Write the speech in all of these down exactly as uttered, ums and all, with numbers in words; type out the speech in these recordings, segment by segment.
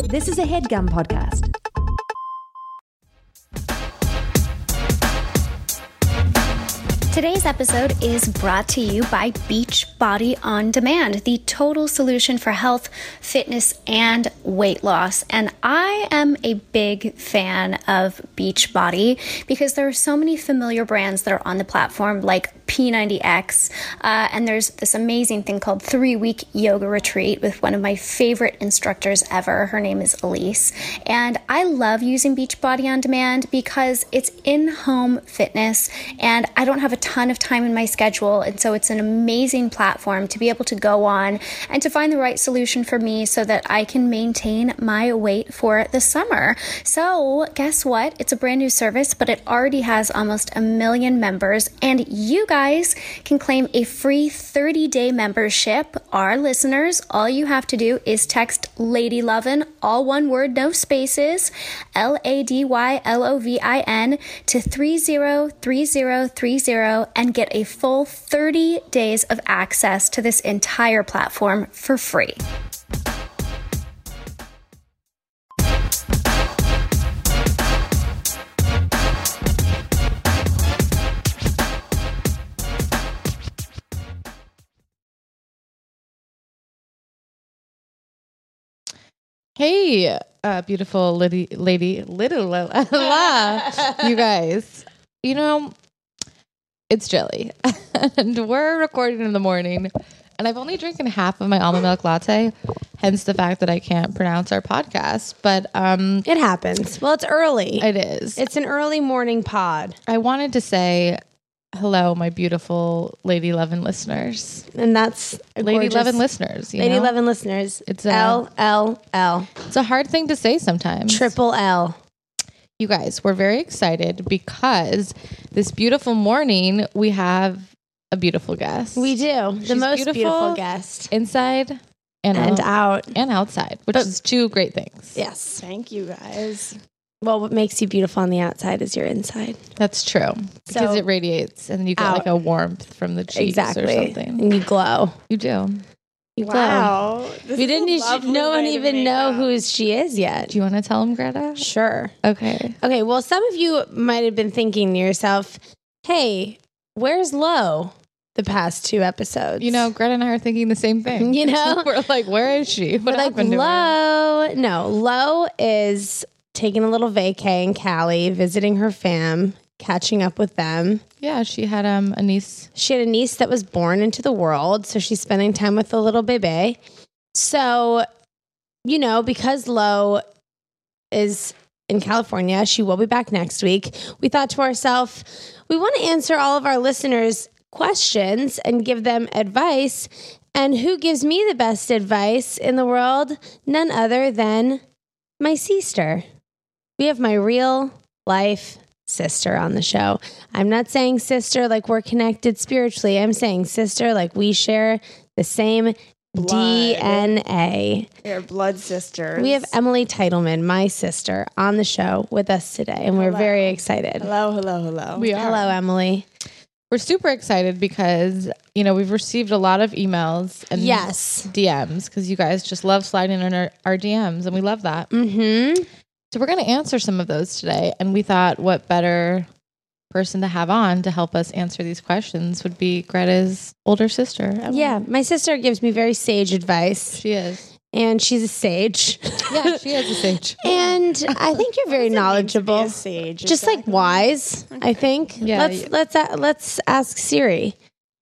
This is a HeadGum podcast. Today's episode is brought to you by Beachbody On Demand, the total solution for health, fitness, and weight loss. And I am a big fan of Beachbody because there are so many familiar brands that are on the platform, like P ninety X, uh, and there's this amazing thing called three-week yoga retreat with one of my favorite instructors ever. Her name is Elise, and I love using Beachbody On Demand because it's in-home fitness, and I don't have a ton of time in my schedule, and so it's an amazing platform to be able to go on and to find the right solution for me so that I can maintain my weight for the summer. So guess what? It's a brand new service, but it already has almost a million members, and you guys guys can claim a free thirty-day membership. Our listeners, all you have to do is text Lady Lovin', all one word, no spaces, L A D Y L O V I N, to three zero three zero three zero and get a full thirty days of access to this entire platform for free. Hey, uh, beautiful lady, lady, little la, la, you guys. You know, it's Jelly, and we're recording in the morning, and I've only drinking half of my almond milk latte, hence the fact that I can't pronounce our podcast. But um, it happens. Well, it's early. It is. It's an early morning pod. I wanted to say hello, my beautiful Lady Lovin' listeners. And that's Lady Lovin' listeners. You Lady know? Lovin' listeners. It's a, L, L, L. It's a hard thing to say sometimes. Triple L. You guys, we're very excited because this beautiful morning we have a beautiful guest. We do. She's the most beautiful, beautiful guest. Inside and, and out. And outside, which but, is two great things. Yes. Thank you, guys. Well, what makes you beautiful on the outside is your inside. That's true. Because so, it radiates and you get out. like a warmth from the cheeks exactly. or something. And you glow. You do. You wow. glow. This we didn't even, no one even know up. who she is yet. Do you want to tell them, Greta? Sure. Okay. Okay. Well, some of you might have been thinking to yourself, hey, where's Lo the past two episodes? You know, Greta and I are thinking the same thing. You know? We're like, where is she? What We're happened like, to Lo. her? No, Lo is taking a little vacay in Cali, visiting her fam, catching up with them. Yeah, she had um, a niece. She had a niece that was born into the world, so she's spending time with the little baby. So, you know, because Lo is in California, she will be back next week. We thought to ourselves, we want to answer all of our listeners' questions and give them advice. And who gives me the best advice in the world? None other than my sister. We have my real life sister on the show. I'm not saying sister like we're connected spiritually. I'm saying sister like we share the same blood. D N A. We're blood sisters. We have Emily Titleman, my sister, on the show with us today, and we're hello. very excited. Hello, hello, hello. We are. Hello, Emily. We're super excited because, you know, we've received a lot of emails and yes. D Ms because you guys just love sliding in our, our D Ms, and we love that. Mm-hmm. So we're going to answer some of those today, and we thought what better person to have on to help us answer these questions would be Greta's older sister, Emily. Yeah, my sister gives me very sage advice. She is. And she's a sage. Yeah, she is a sage. And I think you're very knowledgeable. A sage, just exactly. like wise, okay. I think. Yeah, let's yeah. let's uh, let's ask Siri.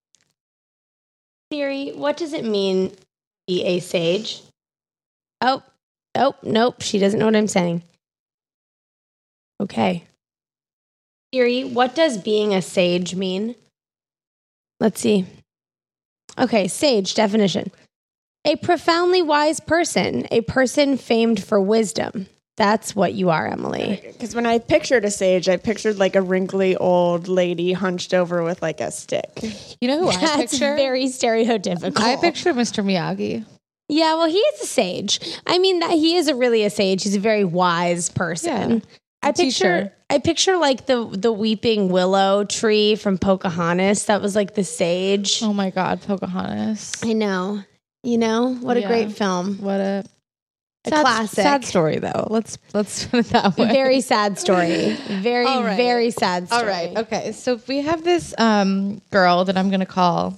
Siri, what does it mean to be a sage? Oh, oh, nope, she doesn't know what I'm saying. Okay. Siri, what does being a sage mean? Let's see. Okay, sage definition. A profoundly wise person, a person famed for wisdom. That's what you are, Emily. Because when I pictured a sage, I pictured like a wrinkly old lady hunched over with like a stick. You know who I That's picture? very stereotypical. I picture Mister Miyagi. Yeah, well, he is a sage. I mean, that he is a really a sage. He's a very wise person. Yeah. I picture, T-shirt. I picture like the the weeping willow tree from Pocahontas. That was like the sage. Oh my God, Pocahontas! I know. You know what Yeah. a great film. What a A sad, classic. sad story though. Let's let's put it that way. Very sad story. Very, All right. very sad story. All right. Okay. So we have this um, girl that I'm going to call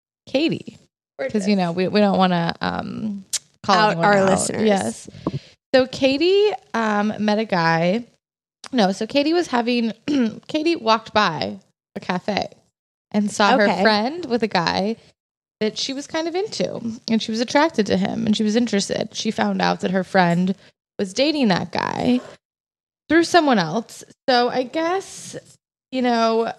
Katie because you know we, we don't want to um, call Out anyone our out. listeners. Yes. So Katie um, met a guy. No. So Katie was having. Katie walked by a cafe and saw Okay. her friend with a guy that she was kind of into, and she was attracted to him, and she was interested. She found out that her friend was dating that guy through someone else. So I guess, you know,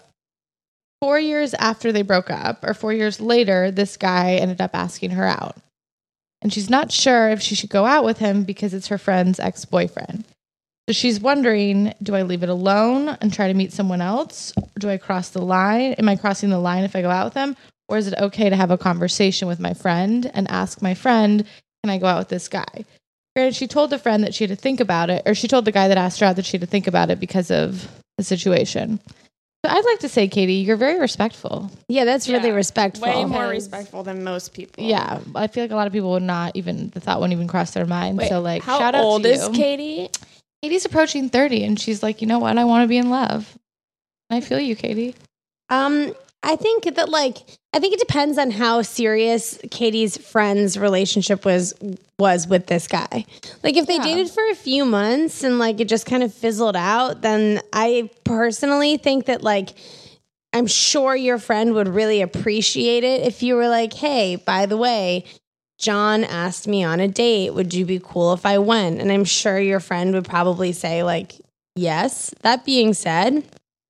four years after they broke up, or four years later, this guy ended up asking her out. And she's not sure if she should go out with him because it's her friend's ex-boyfriend. So she's wondering, do I leave it alone and try to meet someone else? Do I cross the line? Am I crossing the line if I go out with him? Or is it okay to have a conversation with my friend and ask my friend, can I go out with this guy? Granted, she told the friend that she had to think about it, or she told the guy that asked her out that she had to think about it because of the situation. So I'd like to say, Katie, you're very respectful. Yeah, that's really Yeah. respectful. Way more respectful than most people. Yeah, I feel like a lot of people would not even, the thought wouldn't even cross their mind. Wait, so like, how shout out old to is you. Katie? Katie's approaching thirty, and she's like, you know what? I want to be in love. And I feel you, Katie. Um, I think that like I think it depends on how serious Katie's friend's relationship was was with this guy. Like if they Yeah. dated for a few months and like it just kind of fizzled out, then I personally think that like I'm sure your friend would really appreciate it if you were like, "Hey, by the way, John asked me on a date. Would you be cool if I went?" And I'm sure your friend would probably say like, "Yes." That being said,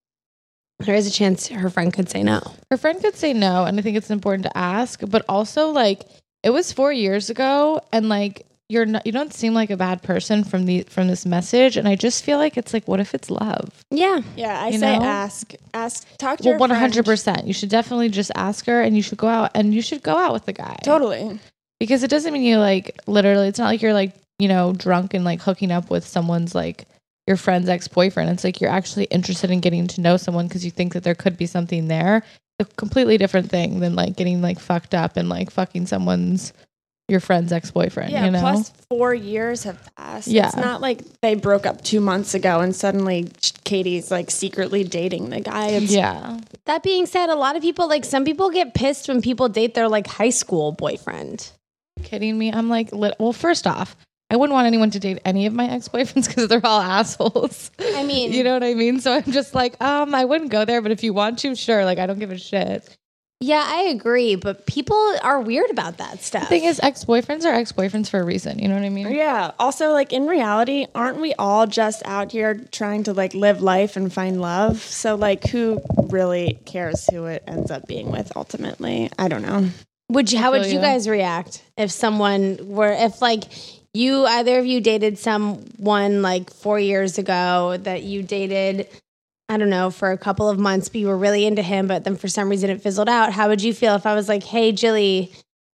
there is a chance her friend could say no. Her friend could say no, and I think it's important to ask. But also, like, it was four years ago, and like, you're not, you don't seem like a bad person from the from this message. And I just feel like it's like, what if it's love? Yeah. Yeah, I You say know? ask, ask, talk to Well, your one hundred friend. percent. You should definitely just ask her, and you should go out, and you should go out with the guy. Totally. Because it doesn't mean you like literally. It's not like you're like you know drunk and like hooking up with someone's like your friend's ex-boyfriend. It's like you're actually interested in getting to know someone because you think that there could be something there. A completely different thing than like getting like fucked up and like fucking someone's your friend's ex-boyfriend. Yeah, you know? plus four years have passed. Yeah. It's not like they broke up two months ago and suddenly Katie's like secretly dating the guy. It's, yeah. That being said, a lot of people, like some people get pissed when people date their like high school boyfriend. Kidding me? I'm like, lit- well, first off, I wouldn't want anyone to date any of my ex-boyfriends because they're all assholes. I mean, You know what I mean? So I'm just like, um, I wouldn't go there, but if you want to, sure. Like, I don't give a shit. yeah, I agree, but people are weird about that stuff. The thing is, ex-boyfriends are ex-boyfriends for a reason. You know what I mean? Yeah. Also, like in reality, aren't we all just out here trying to like live life and find love? So like, who really cares who it ends up being with ultimately? I don't know. would you? How would feel you you. guys react if someone were, if like you, either of you dated someone like four years ago that you dated, I don't know, for a couple of months, but you were really into him, but then for some reason it fizzled out. How would you feel if I was like, "Hey, Jilly,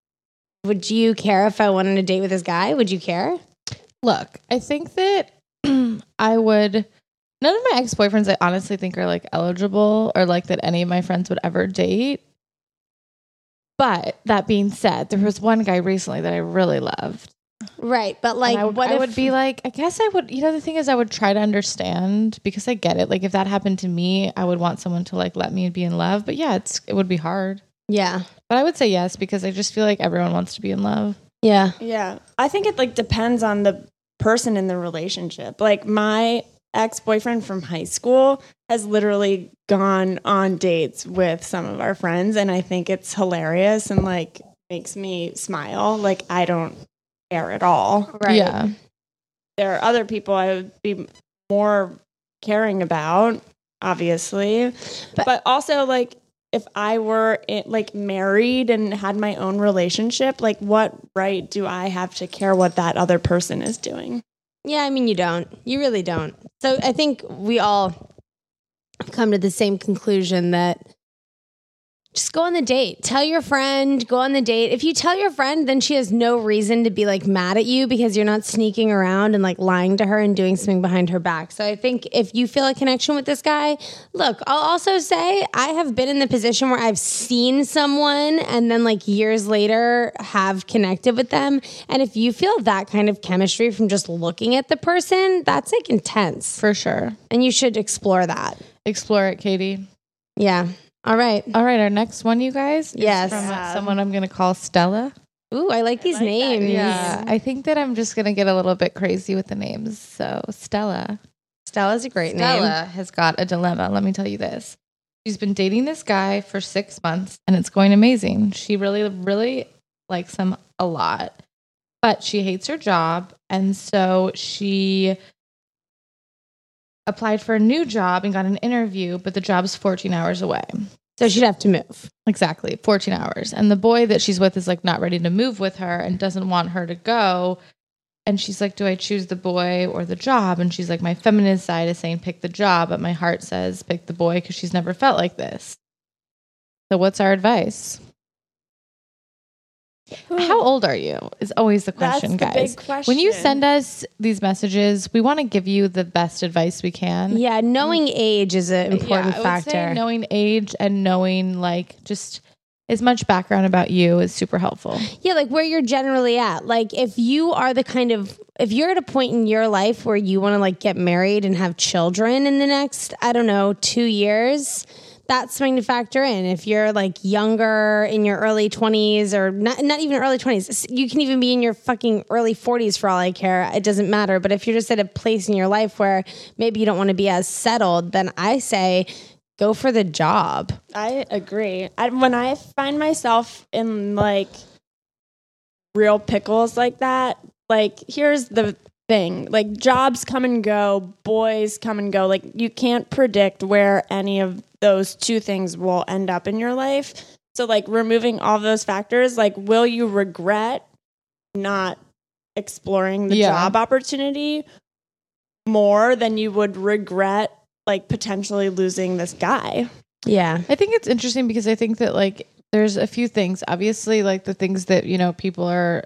would you care if I went on a date with this guy? Would you care?" Look, I think that I would. None of my ex-boyfriends, I honestly think, are like eligible or like that any of my friends would ever date. But that being said, there was one guy recently that I really loved. Right, but like, And I would, what I if would be like, I guess I would, you know, the thing is I would try to understand because I get it. Like if that happened to me, I would want someone to like let me be in love. But yeah, it's it would be hard. Yeah, But I would say yes because I just feel like everyone wants to be in love. yeah. Yeah. I think it like depends on the person in the relationship. Like my ex-boyfriend from high school has literally gone on dates with some of our friends and I think it's hilarious and like makes me smile. Like I don't care at all. Right. Yeah. There are other people I would be more caring about, obviously. But- But, also like if I were in, like married and had my own relationship, like what right do I have to care what that other person is doing? Yeah, I mean, you don't. You really don't. So I think we all have come to the same conclusion that Just go on the date. Tell your friend, go on the date. If you tell your friend, then she has no reason to be like mad at you because you're not sneaking around and like lying to her and doing something behind her back. So I think if you feel a connection with this guy, look, I'll also say I have been in the position where I've seen someone and then like years later have connected with them. And if you feel that kind of chemistry from just looking at the person, that's like intense. For sure. And you should explore that. Explore it, Katie. Yeah. All right. All right. Our next one, you guys, is Yes. from uh, someone I'm going to call Stella. Ooh, I like these like that. names. Yeah. I think that I'm just going to get a little bit crazy with the names. So Stella. Stella's a great Stella name. has got a dilemma. Let me tell you this. She's been dating this guy for six months and it's going amazing. She really, really likes him a lot, but she hates her job. And so she applied for a new job and got an interview, but the job's fourteen hours away. So she'd have to move. Exactly, fourteen hours. And the boy that she's with is like not ready to move with her and doesn't want her to go. And she's like, do I choose the boy or the job? And she's like, my feminist side is saying pick the job, but my heart says pick the boy because she's never felt like this. So what's our advice? How old are you is always the question, That's the guys. big question. When you send us these messages, we want to give you the best advice we can. Yeah, knowing age is an important Yeah, I would factor. say knowing age and knowing like just as much background about you is super helpful. Yeah, like where you're generally at. Like if you are the kind of, if you're at a point in your life where you want to like get married and have children in the next, I don't know, two years, that's something to factor in. If you're like younger in your early twenties or not, not even early twenties, you can even be in your fucking early forties for all I care. It doesn't matter. But if you're just at a place in your life where maybe you don't want to be as settled, then I say go for the job. I agree. I, when I find myself in like real pickles like that, like here's the thing, like jobs come and go, boys come and go. Like you can't predict where any of those two things will end up in your life. So like removing all those factors, like will you regret not exploring the Yeah. job opportunity more than you would regret like potentially losing this guy? Yeah. I think it's interesting because I think that like there's a few things. Obviously, like the things that, you know, people are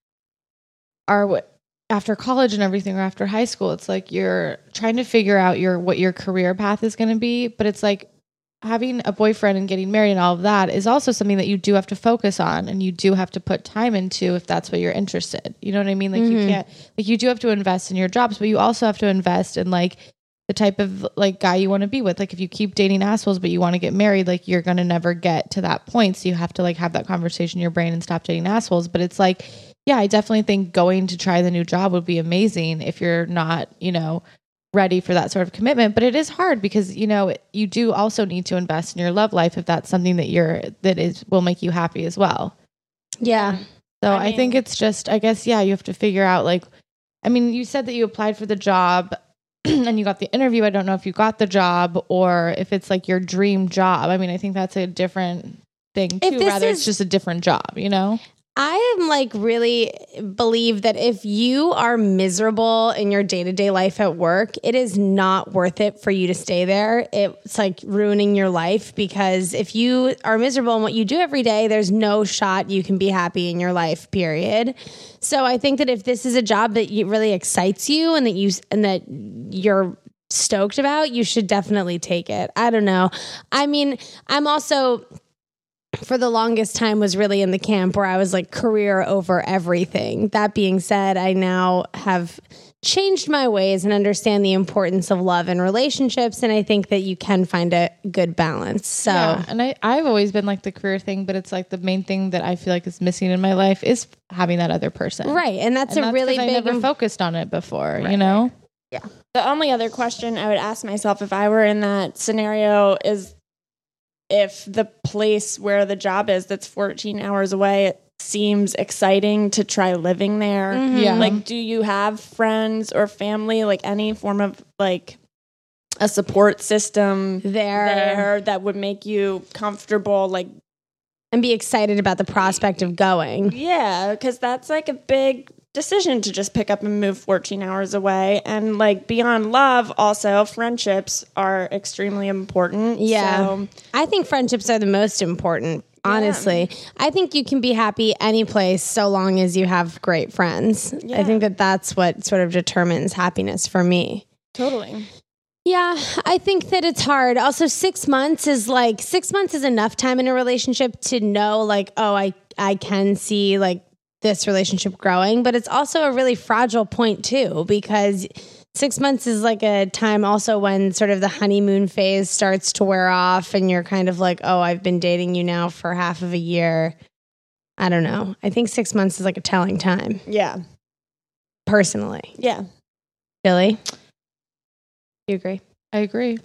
are what after college and everything or after high school, it's like you're trying to figure out your what your career path is going to be, but it's like having a boyfriend and getting married and all of that is also something that you do have to focus on and you do have to put time into if that's what you're interested. You know what I mean? Like Mm-hmm. you can't like you do have to invest in your jobs, but you also have to invest in like the type of like guy you want to be with. Like if you keep dating assholes but you want to get married, like you're going to never get to that point. So you have to like have that conversation in your brain and stop dating assholes. But it's like, yeah, I definitely think going to try the new job would be amazing if you're not, you know, ready for that sort of commitment. But it is hard because, you know, you do also need to invest in your love life if that's something that you're that is will make you happy as well. Yeah. So I I, think mean- it's just, I guess, yeah, you have to figure out like, I mean, you said that you applied for the job and you got the interview. I don't know if you got the job or if it's like your dream job. I mean, I think that's a different thing too. If this Rather, is- it's just a different job, you know? I am like really believe that if you are miserable in your day to day life at work, it is not worth it for you to stay there. It's like ruining your life because if you are miserable in what you do every day, there's no shot you can be happy in your life, period. So I think that if this is a job that you really excites you and that you and that you're stoked about, you should definitely take it. I don't know. I mean, I'm also for the longest time was really in the camp where I was like career over everything. That being said, I now have changed my ways and understand the importance of love and relationships. And I think that you can find a good balance. So Yeah, and I, I've always been like the career thing, but it's like the main thing that I feel like is missing in my life is having that other person. right. And that's And a that's really 'cause I big never im- focused on it before, you know? The only other question I would ask myself if I were in that scenario is if the place where the job is that's fourteen hours away, it seems exciting to try living there. Mhm. Yeah. Like, do you have friends or family, like any form of like a support system there, there that would make you comfortable? Like, and be excited about the prospect of going. yeah, because that's like a big decision to just pick up and move fourteen hours away. And like beyond love, also friendships are extremely important. Yeah. So, I think friendships are the most important. Honestly, I think you can be happy any place so long as you have great friends. Yeah. I think that that's what sort of determines happiness for me. totally. Yeah, I think that it's hard. Also, six months is like six months is enough time in a relationship to know, like, oh, I I can see like this relationship growing, but it's also a really fragile point too, because six months is like a time also when sort of the honeymoon phase starts to wear off, and you're kind of like, oh, I've been dating you now for half of a year. I don't know. I think six months is like a telling time, Yeah. personally. Yeah. Billy, you agree? I agree.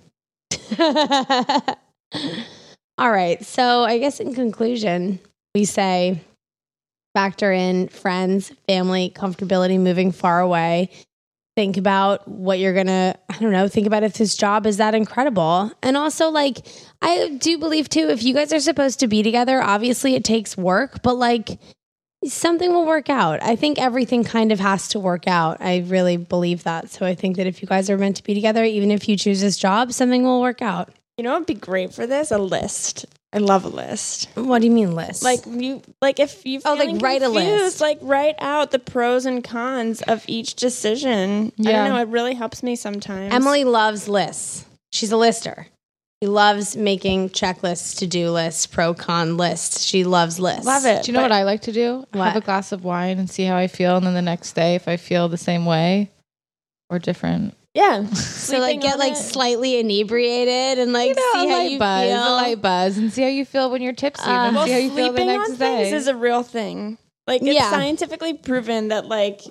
All right. So I guess in conclusion, we say factor in friends, family, comfortability, moving far away. Think about what you're going to, I don't know, think about if this job is that incredible. And also, like, I do believe too, if you guys are supposed to be together, obviously it takes work, but like, something will work out. I think everything kind of has to work out. I really believe that. So I think that if you guys are meant to be together, even if you choose this job, something will work out. You know what would be great for this? A list. I love a list. What do you mean list? Like you, like if you Oh, like, feeling write a confused, list. like write out the pros and cons of each decision. I Yeah. don't know. It really helps me sometimes. Emily loves lists. She's a lister. She loves making checklists, to-do lists, pro-con lists. She loves lists. love it. Do you know but- what I like to do? What? Have a glass of wine and see how I feel, and then the next day, if I feel the same way or different. Yeah. So like Sleeping get on like it. slightly inebriated and like You know, see a how light you buzz, feel. a light buzz, and see how you feel when you're tipsy, and then Uh, see how you feel the Sleeping next on day. things is a real thing. Like it's Yeah. scientifically proven that like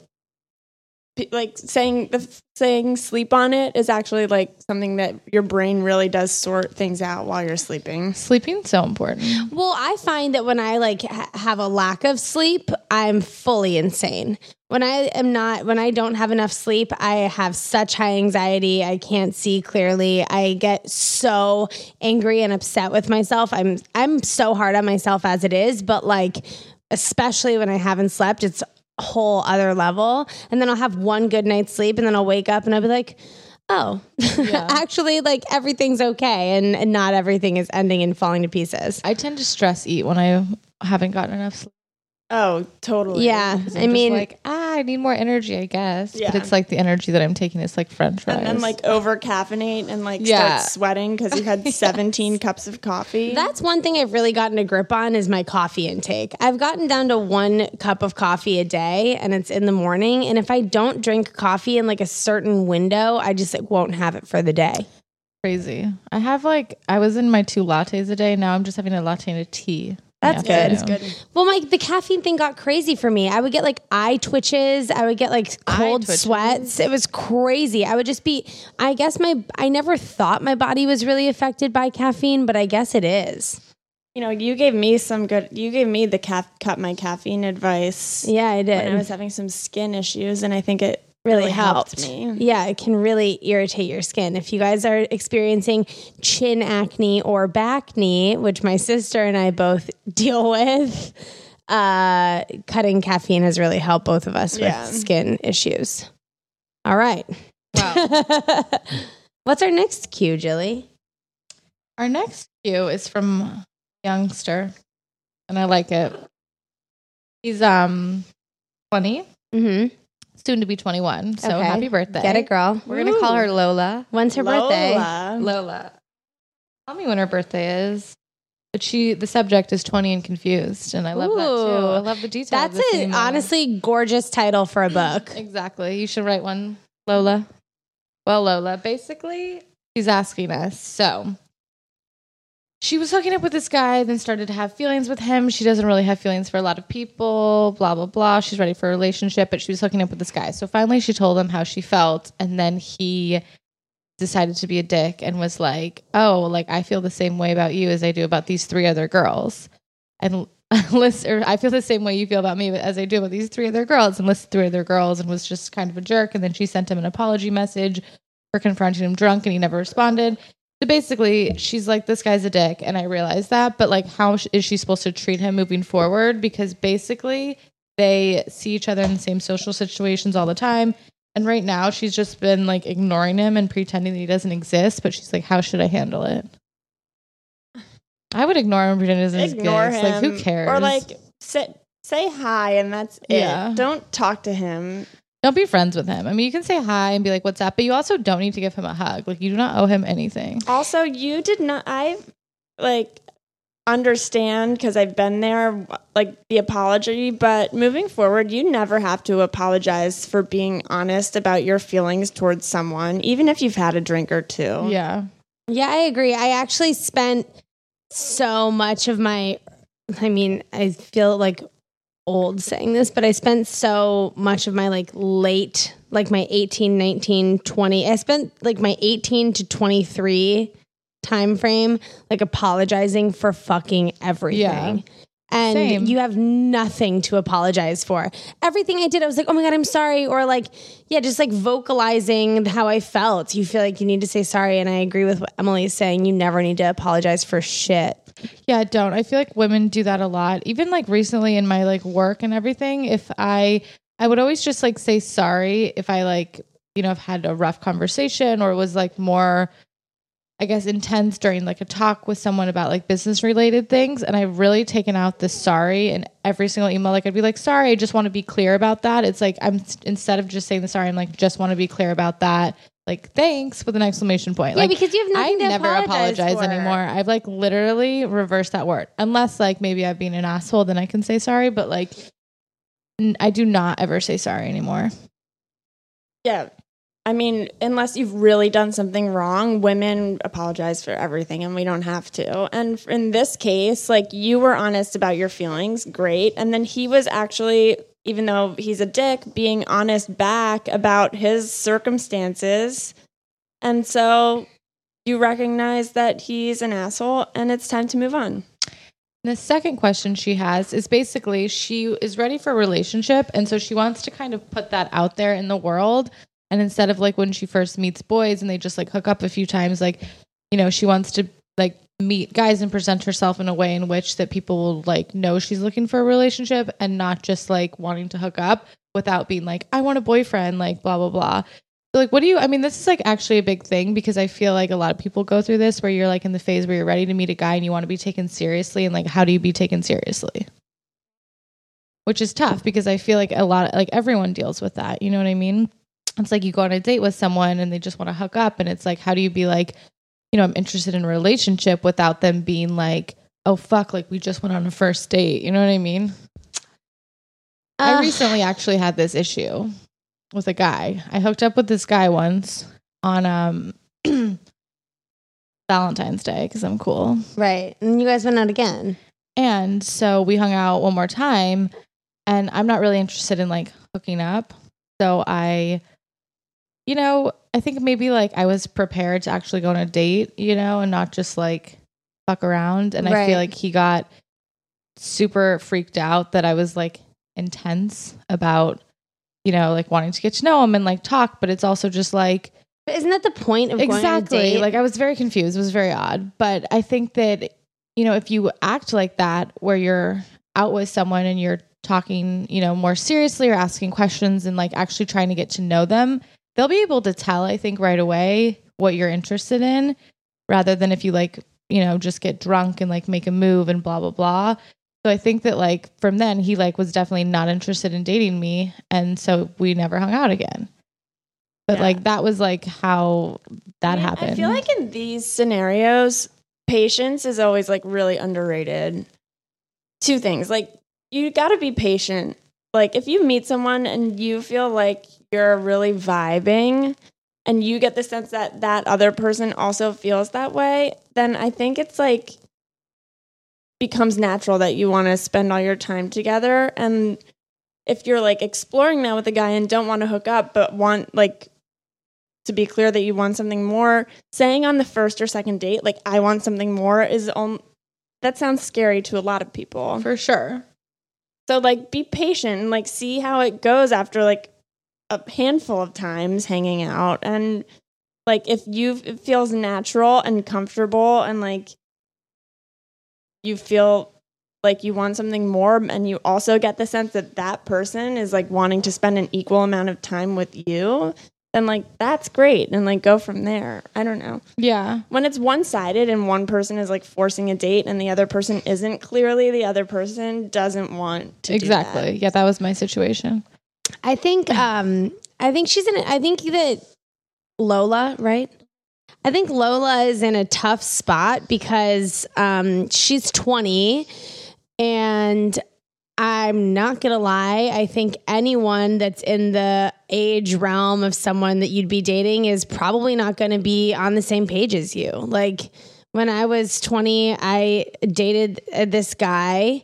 p- like saying the f- saying sleep on it is actually like something that your brain really does sort things out while you're sleeping. Sleeping's so important. Well, I find that when I like ha- have a lack of sleep, I'm fully insane. When I am not, when I don't have enough sleep, I have such high anxiety. I can't see clearly. I get so angry and upset with myself. I'm, I'm so hard on myself as it is, but like, especially when I haven't slept, it's a whole other level. And then I'll have one good night's sleep and then I'll wake up and I'll be like, oh, actually, like everything's okay. And, and not everything is ending and falling to pieces. I tend to stress eat when I haven't gotten enough sleep. Oh, totally. Yeah. 'Cause I I'm just mean, like, ah, I need more energy, I guess. Yeah. But it's like the energy that I'm taking is like French fries. And then like over caffeinate and like Yeah. start sweating because you had seventeen cups of coffee. that's one thing I've really gotten a grip on is my coffee intake. I've gotten down to one cup of coffee a day and it's in the morning. And if I don't drink coffee in like a certain window, I just like, won't have it for the day. crazy. I have like, I was in my two lattes a day. Now I'm just having a latte and a tea. in the That's good. afternoon. That's good. Well, my the caffeine thing got crazy for me. I would get like eye twitches. I would get like cold twitches? sweats. It was crazy. I would just be. I guess my. I never thought my body was really affected by caffeine, but I guess it is. You know, you gave me some good. You gave me the ca- cut my caffeine advice. Yeah, I did. When I was having some skin issues, and I think it really, really helped. helped me. Yeah, it can really irritate your skin. If you guys are experiencing chin acne or back knee, which my sister and I both deal with, uh, cutting caffeine has really helped both of us with Yeah. skin issues. All right. Wow. What's our next cue, Jilly? Our next cue is from a youngster, and I like it. He's um twenty, Mm-hmm. soon to be twenty-one. So Okay. happy birthday. Get it, girl. We're going to call her Lola. When's her birthday? Lola. Lola. Tell me when her birthday is. But she, the subject is twenty and confused, and I love that too. Ooh. I love the detail. That's of this an email. honestly gorgeous title for a book. Exactly. You should write one, Lola. Well, Lola, basically, she's asking us. So, she was hooking up with this guy, then started to have feelings with him. She doesn't really have feelings for a lot of people, blah, blah, blah. She's ready for a relationship, but she was hooking up with this guy. So, finally, she told him how she felt, and then he decided to be a dick and was like, oh, like, I feel the same way about you as I do about these three other girls. And list, or I feel the same way you feel about me as I do about these three other girls, and listed three other girls and was just kind of a jerk. And then she sent him an apology message for confronting him drunk, and he never responded. So basically, she's like, this guy's a dick, and I realize that, but like, how sh- is she supposed to treat him moving forward? Because basically, they see each other in the same social situations all the time. And right now she's just been like ignoring him and pretending that he doesn't exist. But she's like, how should I handle it? I would ignore him and pretend he doesn't Ignore exist. him. Like, who cares? Or like sit, say hi and that's it. Yeah. Don't talk to him. Don't be friends with him. I mean, you can say hi and be like, what's up? But you also don't need to give him a hug. Like, you do not owe him anything. Also, you did not, I like understand because I've been there, like the apology, but moving forward, you never have to apologize for being honest about your feelings towards someone, even if you've had a drink or two. Yeah. Yeah, I agree. I actually spent so much of my, I mean, I feel like old saying this, but I spent so much of my like late, like my eighteen, nineteen, twenty, I spent like my eighteen to twenty-three time frame, like apologizing for fucking everything. Yeah. And Same. you have nothing to apologize for. Everything I did, I was like, oh my God, I'm sorry. Or like, yeah, just like vocalizing how I felt. You feel like you need to say sorry. And I agree with what Emily is saying. You never need to apologize for shit. Yeah, don't. I feel like women do that a lot. Even like recently in my like work and everything, if I, I would always just like say sorry if I like, you know, have had a rough conversation or was like more, I guess, intense during like a talk with someone about like business related things. And I've really taken out the sorry in every single email. Like I'd be like, sorry, I just want to be clear about that. It's like, I'm instead of just saying the sorry, I'm like, just want to be clear about that. Like, thanks with an exclamation point. Yeah, like, because you have nothing I to never apologize apologize for. anymore. I've like literally reversed that word. Unless like maybe I've been an asshole, then I can say sorry. But like, n- I do not ever say sorry anymore. Yeah. I mean, unless you've really done something wrong, women apologize for everything and we don't have to. And in this case, like you were honest about your feelings, great. And then he was actually, even though he's a dick, being honest back about his circumstances. And so you recognize that he's an asshole and it's time to move on. The second question she has is basically she is ready for a relationship. And so she wants to kind of put that out there in the world. And instead of like when she first meets boys and they just like hook up a few times, like, you know, she wants to like meet guys and present herself in a way in which that people will like know she's looking for a relationship and not just like wanting to hook up without being like, I want a boyfriend, like blah, blah, blah. So, like, what do you, I mean, this is like actually a big thing because I feel like a lot of people go through this where you're like in the phase where you're ready to meet a guy and you want to be taken seriously. And like, how do you be taken seriously? Which is tough because I feel like a lot of, like everyone deals with that. You know what I mean? It's like you go on a date with someone and they just want to hook up. And it's like, how do you be like, you know, I'm interested in a relationship without them being like, oh, fuck, like we just went on a first date. You know what I mean? Uh, I recently actually had this issue with a guy. I hooked up with this guy once on um, Valentine's Day because I'm cool. Right. And you guys went out again. And so we hung out one more time and I'm not really interested in like hooking up. So I... You know, I think maybe like I was prepared to actually go on a date, you know, and not just like fuck around. And Right. I feel like he got super freaked out that I was like intense about, you know, like wanting to get to know him and like talk. But it's also just like, But isn't that the point of exactly. going on a date? Like I was very confused. It was very odd. But I think that, you know, if you act like that, where you're out with someone and you're talking, you know, more seriously or asking questions and like actually trying to get to know them, they'll be able to tell, I think, right away what you're interested in rather than if you like, you know, just get drunk and like make a move and blah, blah, blah. So I think that like from then he like was definitely not interested in dating me. And so we never hung out again. But Yeah. like that was like how that I mean, happened. I feel like in these scenarios, patience is always like really underrated. Two things. Like you got to be patient. Like if you meet someone and you feel like you're really vibing and you get the sense that that other person also feels that way, then I think it's like becomes natural that you want to spend all your time together. And if you're like exploring that with a guy and don't want to hook up, but want like to be clear that you want something more, saying on the first or second date, like I want something more is on, that sounds scary to a lot of people. for sure. So like be patient and like see how it goes after like a handful of times hanging out. And like if you it feels natural and comfortable and like you feel like you want something more, and you also get the sense that that person is like wanting to spend an equal amount of time with you, then like that's great, and like go from there. I don't know. Yeah. When it's one-sided and one person is like forcing a date and the other person isn't, clearly the other person doesn't want to Exactly. do that. Yeah, that was my situation. I think um I think she's in I think that Lola, right? I think Lola is in a tough spot because um she's twenty, and I'm not going to lie, I think anyone that's in the age realm of someone that you'd be dating is probably not going to be on the same page as you. Like when I was twenty, I dated uh, this guy.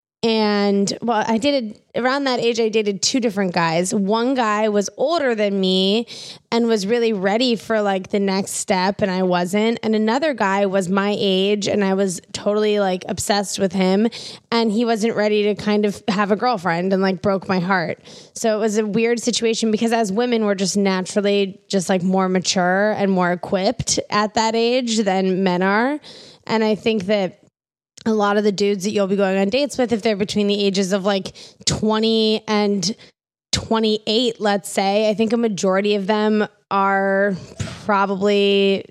And well, I dated around that age, I dated two different guys. One guy was older than me and was really ready for like the next step, and I wasn't. And another guy was my age, and I was totally like obsessed with him, and he wasn't ready to kind of have a girlfriend, and like broke my heart. So it was a weird situation because as women, we're just naturally just like more mature and more equipped at that age than men are. And I think that a lot of the dudes that you'll be going on dates with, if they're between the ages of like twenty and twenty-eight, let's say, I think a majority of them are probably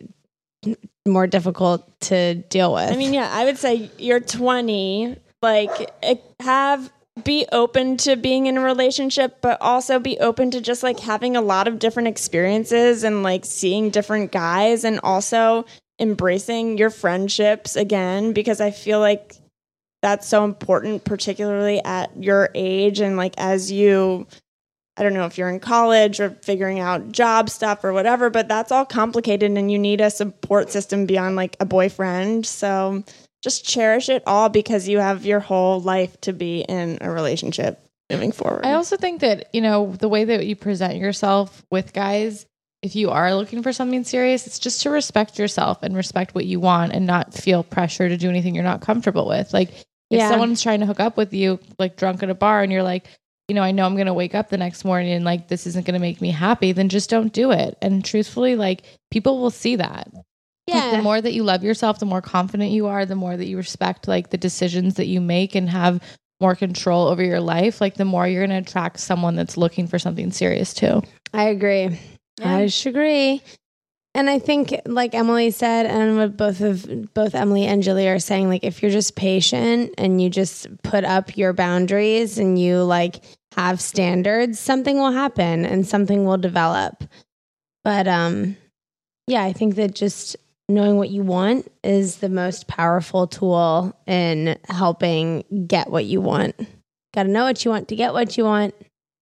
more difficult to deal with. I mean, yeah, I would say you're twenty, like have be open to being in a relationship, but also be open to just like having a lot of different experiences and like seeing different guys, and also embracing your friendships again, because I feel like that's so important, particularly at your age. And like, as you, I don't know if you're in college or figuring out job stuff or whatever, but that's all complicated, and you need a support system beyond like a boyfriend. So just cherish it all, because you have your whole life to be in a relationship moving forward. I also think that, you know, the way that you present yourself with guys, if you are looking for something serious, it's just to respect yourself and respect what you want and not feel pressure to do anything you're not comfortable with. Like if Yeah. someone's trying to hook up with you, like drunk at a bar, and you're like, you know, I know I'm going to wake up the next morning and like, this isn't going to make me happy, then just don't do it. And truthfully, like people will see that. Yeah. Like, the more that you love yourself, the more confident you are, the more that you respect like the decisions that you make and have more control over your life, like the more you're going to attract someone that's looking for something serious too. I agree. Yeah. I just agree. And I think, like Emily said, and what both of both Emily and Julie are saying, like if you're just patient and you just put up your boundaries and you like have standards, something will happen and something will develop. But um, yeah, I think that just knowing what you want is the most powerful tool in helping get what you want. Got to know what you want to get what you want.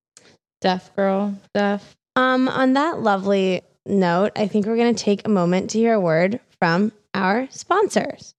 Deaf girl, deaf. Um, on that lovely note, I think we're going to take a moment to hear a word from our sponsors.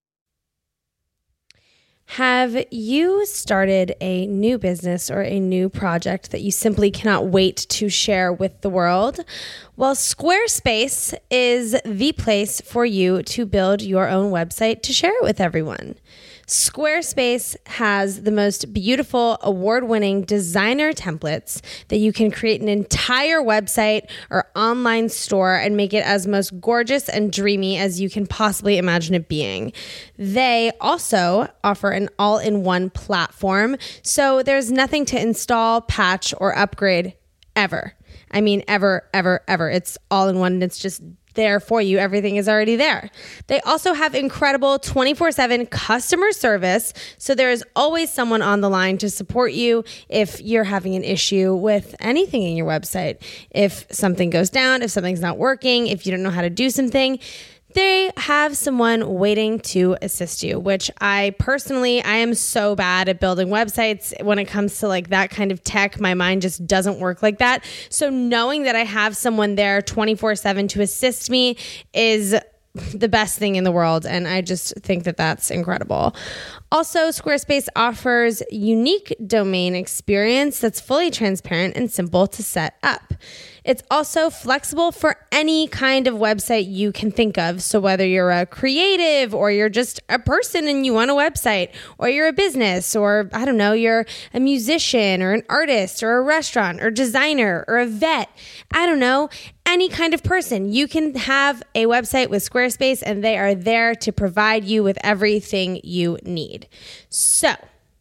Have you started a new business or a new project that you simply cannot wait to share with the world? Well, Squarespace is the place for you to build your own website to share it with everyone. Squarespace has the most beautiful, award-winning designer templates that you can create an entire website or online store and make it as most gorgeous and dreamy as you can possibly imagine it being. They also offer an all-in-one platform, so there's nothing to install, patch, or upgrade ever. I mean, ever, ever, ever. It's all in one, and it's just there for you. Everything is already there. They also have incredible twenty-four seven customer service. So there is always someone on the line to support you if you're having an issue with anything in your website. If something goes down, if something's not working, if you don't know how to do something, they have someone waiting to assist you, which I personally, I am so bad at building websites. When it comes to like that kind of tech, my mind just doesn't work like that. So knowing that I have someone there twenty-four seven to assist me is the best thing in the world. And I just think that that's incredible. Also, Squarespace offers unique domain experience that's fully transparent and simple to set up. It's also flexible for any kind of website you can think of. So whether you're a creative or you're just a person and you want a website, or you're a business, or I don't know, you're a musician or an artist or a restaurant or designer or a vet, I don't know, any kind of person, you can have a website with Squarespace and they are there to provide you with everything you need. So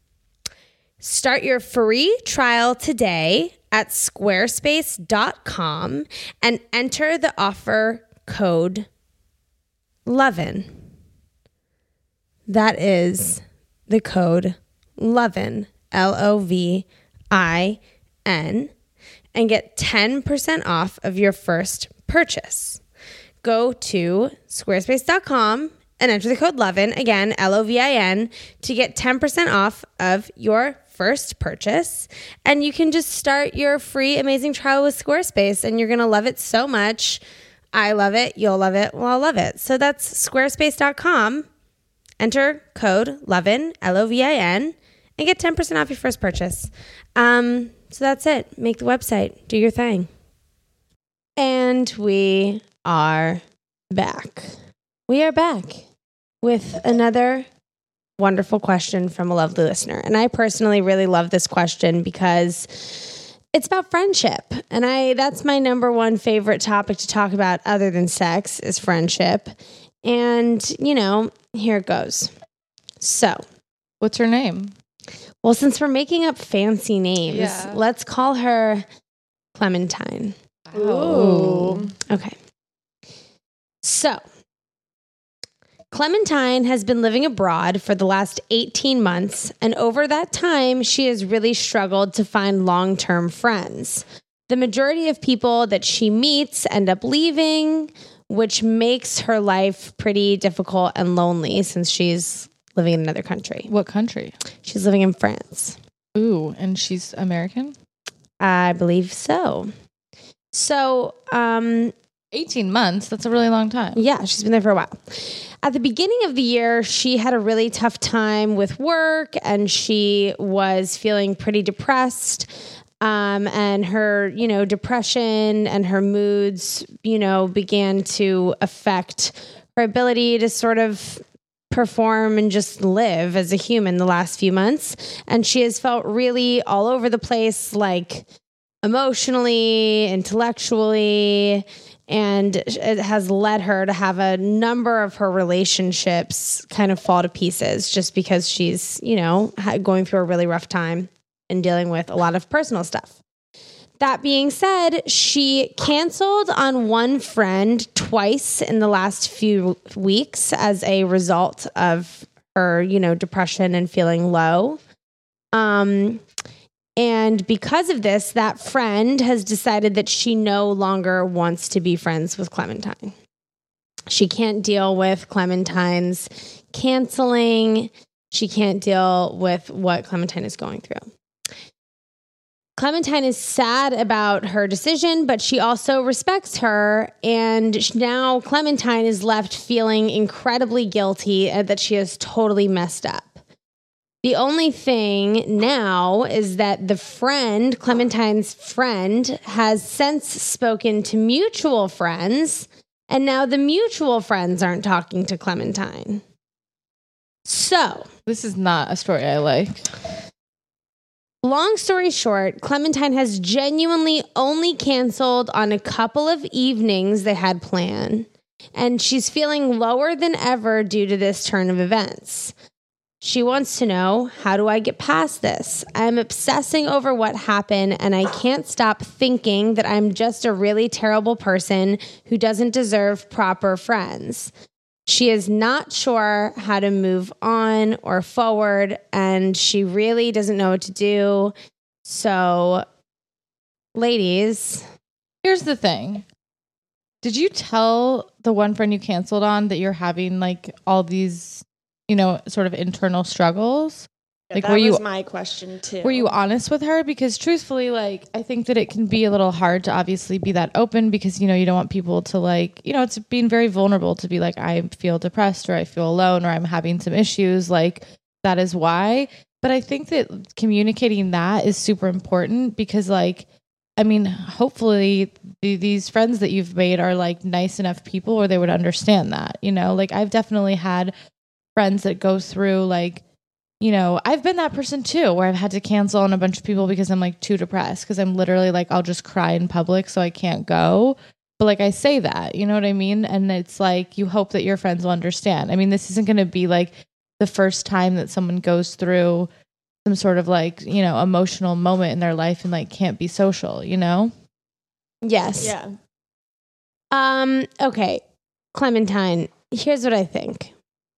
Start your free trial today at squarespace dot com and enter the offer code LOVIN. That is the code LOVIN, L O V I N, and get ten percent off of your first purchase. Go to squarespace dot com and enter the code LOVIN, again, L O V I N, to get ten percent off of your first purchase. And you can just start your free amazing trial with Squarespace, and you're going to love it so much. I love it. You'll love it. Well, I'll love it. So that's squarespace dot com. Enter code LOVIN, L O V I N, and get ten percent off your first purchase. Um, so that's it. Make the website. Do your thing. And we are back. We are back with another wonderful question from a lovely listener. And I personally really love this question because it's about friendship. And I that's my number one favorite topic to talk about other than sex is friendship. And, you know, here it goes. So, What's her name? well, since we're making up fancy names, Yeah. let's call her Clementine. Ooh. Okay. So, Clementine has been living abroad for the last eighteen months, and over that time, she has really struggled to find long-term friends. The majority of people that she meets end up leaving, which makes her life pretty difficult and lonely since she's living in another country. What country? She's living in France. Ooh, and she's American? I believe so. So, um, eighteen months. That's a really long time. yeah, she's been there for a while. At the beginning of the year, she had a really tough time with work and she was feeling pretty depressed. Um, and her, you know, depression and her moods, you know, began to affect her ability to sort of perform and just live as a human the last few months. And she has felt really all over the place, like emotionally, intellectually, and it has led her to have a number of her relationships kind of fall to pieces just because she's, you know, going through a really rough time and dealing with a lot of personal stuff. That being said, she canceled on one friend twice in the last few weeks as a result of her, you know, depression and feeling low. Um, and because of this, that friend has decided that she no longer wants to be friends with Clementine. She can't deal with Clementine's canceling. She can't deal with what Clementine is going through. Clementine is sad about her decision, but she also respects her. And now Clementine is left feeling incredibly guilty that she has totally messed up. The only thing now is that the friend, Clementine's friend, has since spoken to mutual friends, and now the mutual friends aren't talking to Clementine. So, This is not a story I like. long story short, Clementine has genuinely only canceled on a couple of evenings they had planned, and she's feeling lower than ever due to this turn of events. She wants to know, how do I get past this? I'm obsessing over what happened, and I can't stop thinking that I'm just a really terrible person who doesn't deserve proper friends. She is not sure how to move on or forward, and she really doesn't know what to do. So, ladies, Here's the thing. Did you tell the one friend you canceled on that you're having like all these, you know, sort of internal struggles? Like, that were was you my question too. were you honest with her? Because truthfully, like, I think that it can be a little hard to obviously be that open because, you know, you don't want people to like, you know, it's being very vulnerable to be like, I feel depressed or I feel alone or I'm having some issues. Like, that is why. But I think that communicating that is super important because, like, I mean, hopefully the, these friends that you've made are like nice enough people or they would understand that, you know, like I've definitely had friends that go through like, you know, I've been that person too, where I've had to cancel on a bunch of people because I'm like too depressed because I'm literally like, I'll just cry in public so I can't go. But like I say that, you know what I mean? And it's like, you hope that your friends will understand. I mean, this isn't going to be like the first time that someone goes through, some sort of like, you know, emotional moment in their life and like can't be social, you know? Yes. Yeah. Um, okay. Clementine, here's what I think.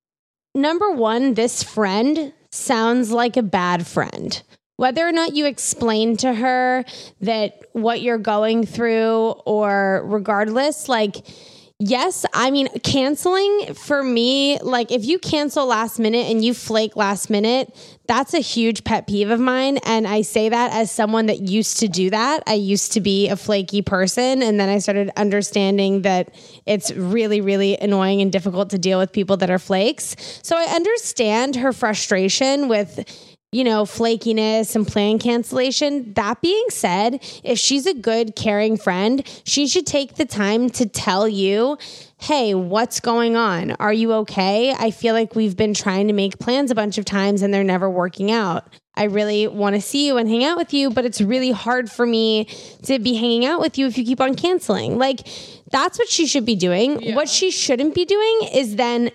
Number one, this friend sounds like a bad friend. Whether or not you explain to her that what you're going through, or regardless, like, yes, I mean, canceling for me, like if you cancel last minute and you flake last minute, that's a huge pet peeve of mine. And I say that as someone that used to do that. I used to be a flaky person. And then I started understanding that it's really, really annoying and difficult to deal with people that are flakes. So I understand her frustration with, you know, flakiness and plan cancellation. That being said, if she's a good, caring friend, she should take the time to tell you, hey, what's going on? Are you okay? I feel like we've been trying to make plans a bunch of times and they're never working out. I really want to see you and hang out with you, but it's really hard for me to be hanging out with you if you keep on canceling. Like, that's what she should be doing. Yeah. What she shouldn't be doing is then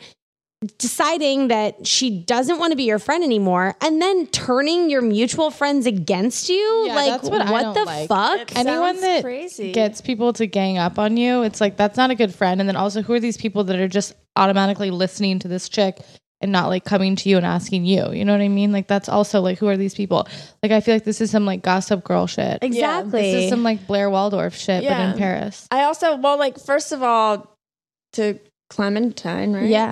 deciding that she doesn't want to be your friend anymore and then turning your mutual friends against you. Yeah, like, that's what, what I don't the like. fuck? It Anyone sounds that crazy. gets people to gang up on you, it's like, that's not a good friend. And then also, who are these people that are just automatically listening to this chick and not like coming to you and asking you? You know what I mean? Like, that's also like, who are these people? Like, I feel like this is some like Gossip Girl shit. Exactly. This is some like Blair Waldorf shit, Yeah. but in Paris. I also, well, like, first of all, to Clementine, right? Yeah.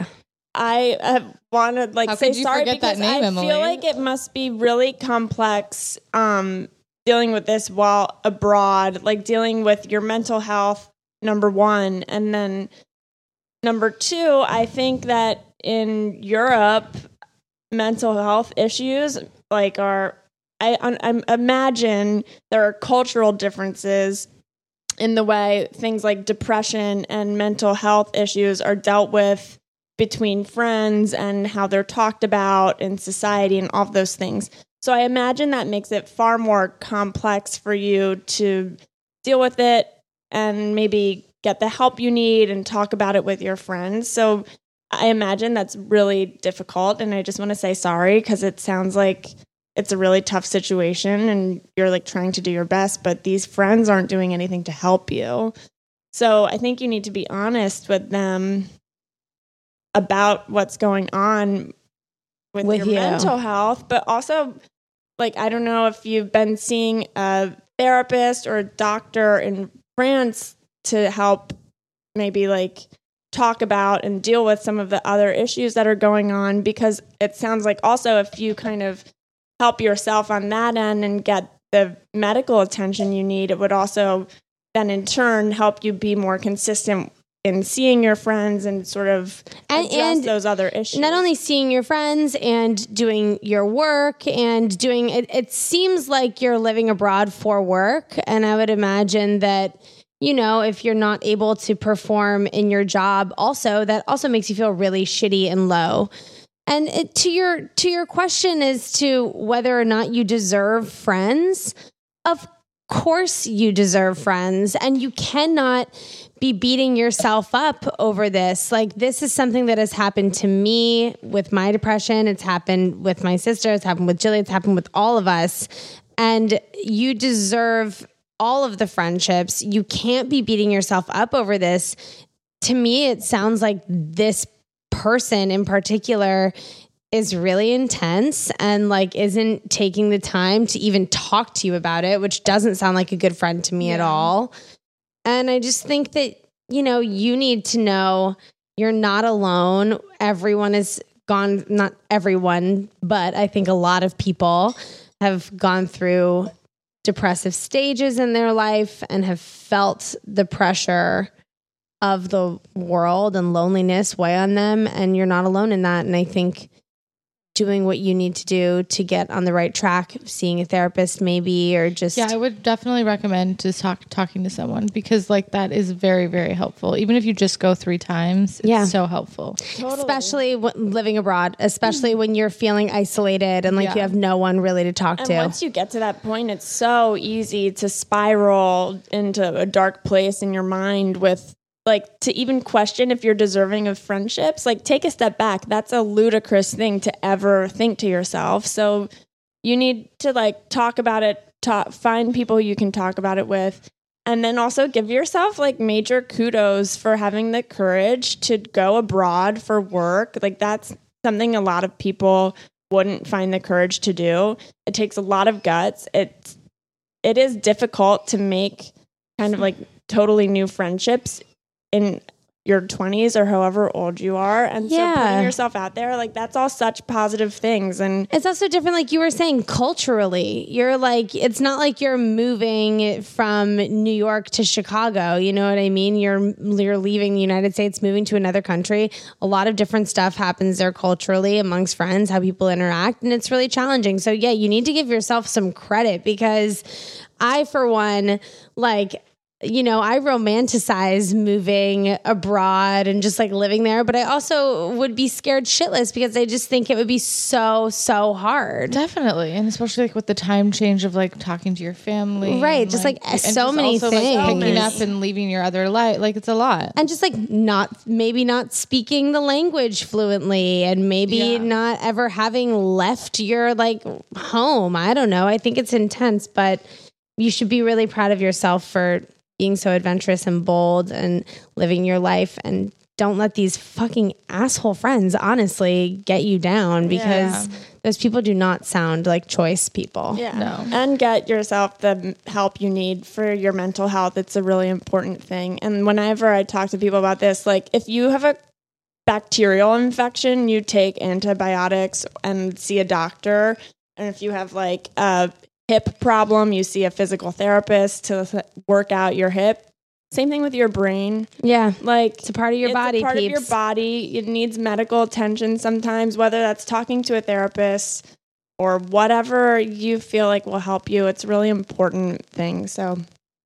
I uh, want to like How say could you sorry forget that because name, I Emily? feel like it must be really complex um, dealing with this while abroad, like dealing with your mental health, number one. And then number two, I think that in Europe, mental health issues like are, I, I imagine there are cultural differences in the way things like depression and mental health issues are dealt with between friends and how they're talked about in society and all of those things. So I imagine that makes it far more complex for you to deal with it and maybe get the help you need and talk about it with your friends. So I imagine that's really difficult. And I just want to say sorry because it sounds like it's a really tough situation and you're like trying to do your best, but these friends aren't doing anything to help you. So I think you need to be honest with them about what's going on with, With your you. mental health, but also, like, I don't know if you've been seeing a therapist or a doctor in France to help maybe like talk about and deal with some of the other issues that are going on, because it sounds like also if you kind of help yourself on that end and get the medical attention you need, it would also then in turn help you be more consistent in seeing your friends and sort of And- address and those other issues. Not only seeing your friends and doing your work and doing it, it seems like you're living abroad for work. And I would imagine that, you know, if you're not able to perform in your job, also, that also makes you feel really shitty and low. And it, to your to your question as to whether or not you deserve friends, of course you deserve friends, and you cannot be beating yourself up over this. Like, this is something that has happened to me with my depression. It's happened with my sister. It's happened with Jilly. It's happened with all of us. And you deserve all of the friendships. You can't be beating yourself up over this. To me, it sounds like this person in particular is really intense and like isn't taking the time to even talk to you about it, which doesn't sound like a good friend to me yeah. at all. And I just think that, you know, you need to know you're not alone. Everyone has gone, not everyone, but I think a lot of people have gone through depressive stages in their life and have felt the pressure of the world and loneliness weigh on them. And you're not alone in that. And I think doing what you need to do to get on the right track, seeing a therapist maybe, or just... Yeah, I would definitely recommend just talk, talking to someone, because like that is very, very helpful. Even if you just go three times, it's yeah. so helpful. Totally. Especially w- living abroad, especially when you're feeling isolated and like Yeah. you have no one really to talk And to. once you get to that point, it's so easy to spiral into a dark place in your mind with, like, to even question if you're deserving of friendships. Like, take a step back. That's a ludicrous thing to ever think to yourself. So You need to like talk about it, talk, find people you can talk about it with. And then also give yourself like major kudos for having the courage to go abroad for work. Like that's something a lot of people wouldn't find the courage to do. It takes a lot of guts. It's, it is difficult to make kind of like totally new friendships in your twenties or however old you are. And Yeah. so putting yourself out there, like that's all such positive things. And It's also different, like you were saying, culturally. You're like, it's not like you're moving from New York to Chicago. You know what I mean? You're you're leaving the United States, moving to another country. A lot of different stuff happens there culturally amongst friends, how people interact, and it's really challenging. So yeah, you need to give yourself some credit because I, for one, like, you know, I romanticize moving abroad and just like living there, but I also would be scared shitless because I just think it would be so, so hard. Definitely. And especially like with the time change of like talking to your family. Right, and, just, like, and so just many also, like, things. picking up and leaving your other life. Like it's a lot. And just like not, maybe not speaking the language fluently and maybe Yeah. not ever having left your like home. I don't know. I think it's intense, but you should be really proud of yourself for being so adventurous and bold and living your life, and don't let these fucking asshole friends honestly get you down because Yeah. those people do not sound like choice people. yeah, No. and get yourself the help you need for your mental health. It's a really important thing. And whenever I talk to people about this, like if you have a bacterial infection, you take antibiotics and see a doctor. And if you have like a hip problem, you see a physical therapist to th- work out your hip. Same thing with your brain. Yeah. Like It's a part of your it's body, a part peeps. of your body. It needs medical attention sometimes, whether that's talking to a therapist or whatever you feel like will help you. It's a really important thing. So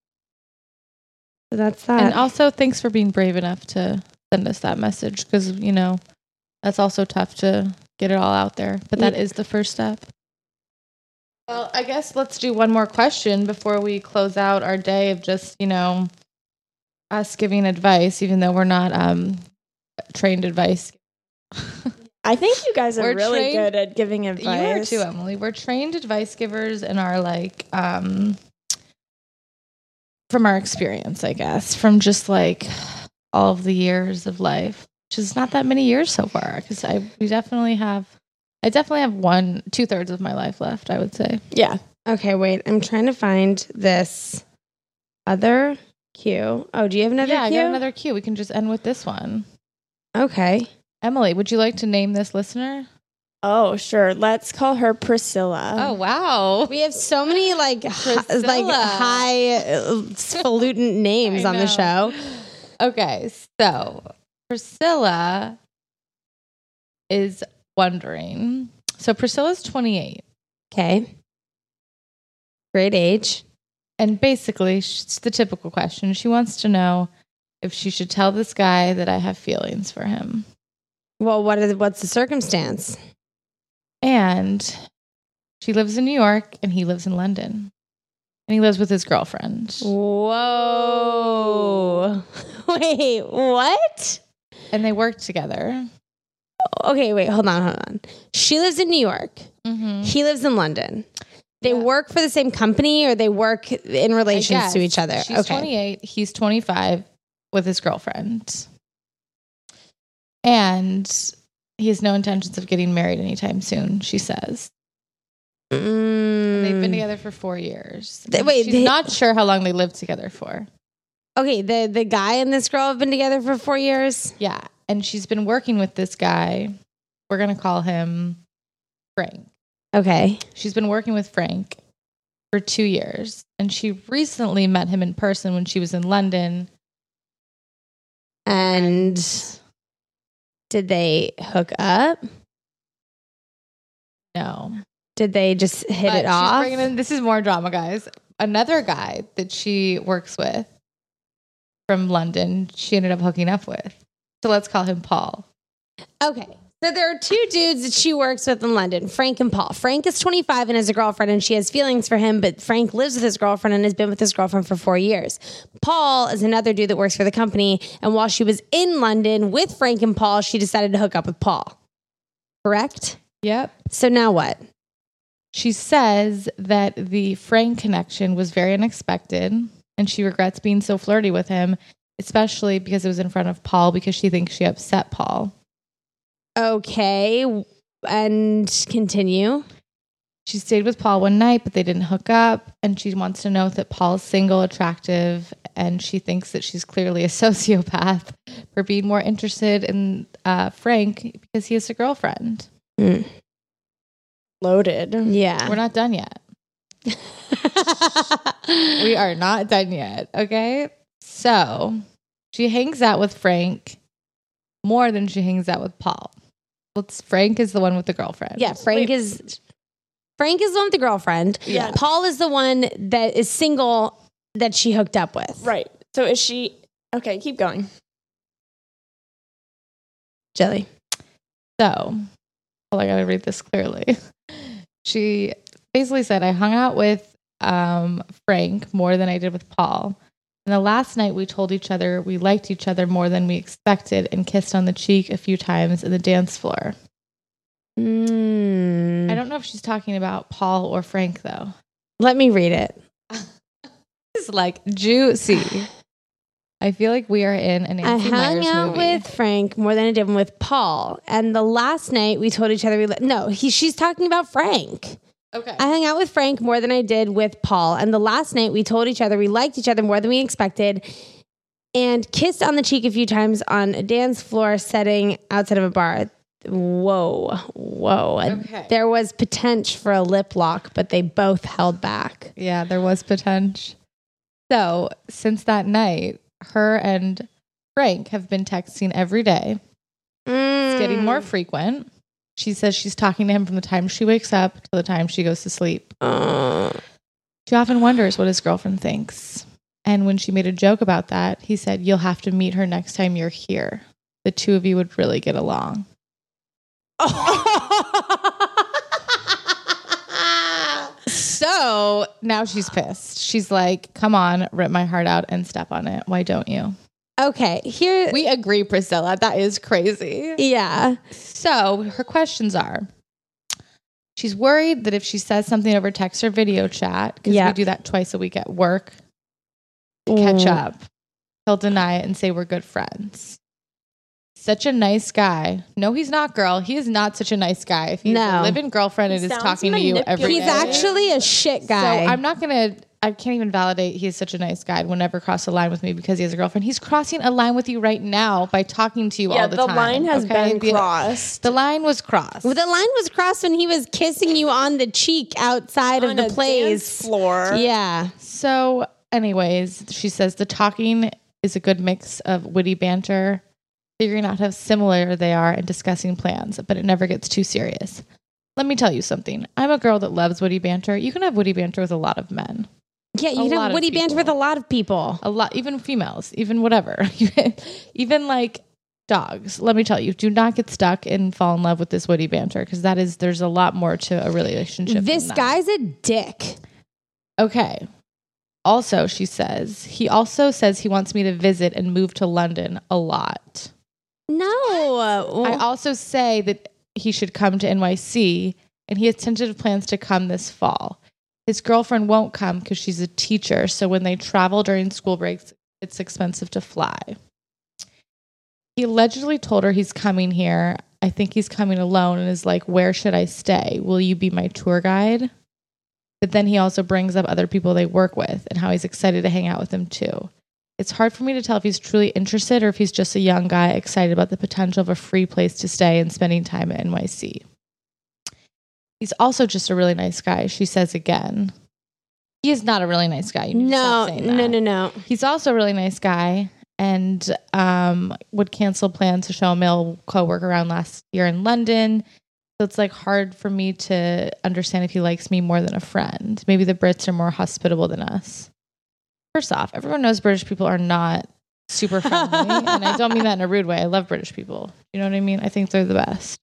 So that's that. And also thanks for being brave enough to send us that message because, you know, that's also tough to get it all out there. But that is the first step. Well, I guess let's do one more question before we close out our day of just, you know, us giving advice, even though we're not um, trained advice. I think you guys are We're really trained- good at giving advice. You are too, Emily. We're trained advice givers and are like, um, from our experience, I guess, from just like all of the years of life, which is not that many years so far. Because I, we definitely have, I definitely have one, two thirds of my life left, I would say. Yeah. Okay, wait. I'm trying to find this other cue. Oh, do you have another yeah, cue? I got another cue. We can just end with this one. Okay. Emily, would you like to name this listener? Oh, sure. Let's call her Priscilla. Oh, wow. We have so many like hi- like Priscilla. high uh, falutin names I on the know. show. Okay, so Priscilla is wondering. So Priscilla's twenty-eight. Okay. Great age. And basically, it's the typical question. She wants to know if she should tell this guy that I have feelings for him. Well, what is what's the circumstance? And she lives in New York and he lives in London. And he lives with his girlfriend. Whoa. Wait, what? And they work together. Okay, wait, hold on, hold on. She lives in New York. Mm-hmm. He lives in London. They Yeah. work for the same company or they work in relations I to guess. each other? She's okay. twenty-eight. He's twenty-five with his girlfriend. And he has no intentions of getting married anytime soon, she says. Mm. They've been together for four years. Th- wait, She's they- not sure how long they lived together for. Okay, the, the guy and this girl have been together for four years? Yeah. And she's been working with this guy. We're going to call him Frank. Okay. She's been working with Frank for two years. And she recently met him in person when she was in London. And did they hook up? No. Did they just hit But it she's off? bringing in, this is more drama, guys. Another guy that she works with from London, she ended up hooking up with. So let's call him Paul. Okay. So there are two dudes that she works with in London, Frank and Paul. Frank is twenty-five and has a girlfriend and she has feelings for him, but Frank lives with his girlfriend and has been with his girlfriend for four years. Paul is another dude that works for the company. And while she was in London with Frank and Paul, she decided to hook up with Paul. Correct? Yep. So now what? She says that the Frank connection was very unexpected and she regrets being so flirty with him, especially because it was in front of Paul because she thinks she upset Paul. Okay. And continue. She stayed with Paul one night, but they didn't hook up. And she wants to know that Paul's single, attractive, and she thinks that she's clearly a sociopath for being more interested in uh, Frank because he has a girlfriend. Mm. Loaded. Yeah. We're not done yet. We are not done yet. Okay. So she hangs out with Frank more than she hangs out with Paul. Let's, Frank is the one with the girlfriend. Yeah, Frank Wait. is Frank is the one with the girlfriend. Yeah. Paul is the one that is single that she hooked up with. Right. So is she okay, keep going. Jelly. So, well, I gotta read this clearly. She basically said, I hung out with um, Frank more than I did with Paul. And the last night we told each other we liked each other more than we expected and kissed on the cheek a few times in the dance floor. Mm. I don't know if she's talking about Paul or Frank, though. Let me read it. It's like juicy. I feel like we are in an I Nancy hung Meyers out movie. with Frank more than I did with Paul. And the last night we told each other we li- no, he, she's talking about Frank. Okay. I hung out with Frank more than I did with Paul. And the last night we told each other we liked each other more than we expected and kissed on the cheek a few times on a dance floor setting outside of a bar. Whoa, whoa. Okay. There was potential for a lip lock, but they both held back. Yeah, there was potential. So, since that night, her and Frank have been texting every day. It's getting more frequent. She says she's talking to him from the time she wakes up to the time she goes to sleep. Uh, She often wonders what his girlfriend thinks. And when she made a joke about that, he said, you'll have to meet her next time you're here. The two of you would really get along. So now she's pissed. She's like, come on, rip my heart out and step on it. Why don't you? okay, here. We agree, Priscilla. That is crazy. yeah. So her questions are, she's worried that if she says something over text or video chat, because Yeah. we do that twice a week at work, to catch Mm. up, he'll deny it and say we're good friends. Such a nice guy. No, he's not, girl. He is not such a nice guy. If he's No. a live-in girlfriend and is sounds talking to you every He's day. actually a shit guy. So I'm not going to, I can't even validate he is such a nice guy. Will never cross a line with me because he has a girlfriend. He's crossing a line with you right now by talking to you Yeah, all the, the time. line has okay? been The- crossed. The line was crossed. Well, the line was crossed when he was kissing you on the cheek outside On of the a plays. dance floor. Yeah. So, anyways, she says the talking is a good mix of witty banter, figuring out how similar they are, and discussing plans, but it never gets too serious. Let me tell you something. I'm a girl that loves witty banter. You can have witty banter with a lot of men. Yeah, you A can lot have of witty banter people. with a lot of people. A lot, even females, even whatever. Even like dogs. Let me tell you, do not get stuck and fall in love with this witty banter because that is, there's a lot more to a relationship. This than that. guy's a dick. Okay. Also, she says, he also says he wants me to visit and move to London a lot. No. I also say that he should come to N Y C, and he has tentative plans to come this fall. His girlfriend won't come because she's a teacher, so when they travel during school breaks, it's expensive to fly. He allegedly told her he's coming here. I think he's coming alone and is like, where should I stay? Will you be my tour guide? But then he also brings up other people they work with and how he's excited to hang out with them too. It's hard for me to tell if he's truly interested or if he's just a young guy excited about the potential of a free place to stay and spending time at N Y C. He's also just a really nice guy, she says again. He is not a really nice guy. You need to No, stop saying no, that. no, no. He's also a really nice guy and um, would cancel plans to show a male coworker around last year in London. So it's like hard for me to understand if he likes me more than a friend. Maybe the Brits are more hospitable than us. First off, everyone knows British people are not super friendly. And I don't mean that in a rude way. I love British people. You know what I mean? I think they're the best.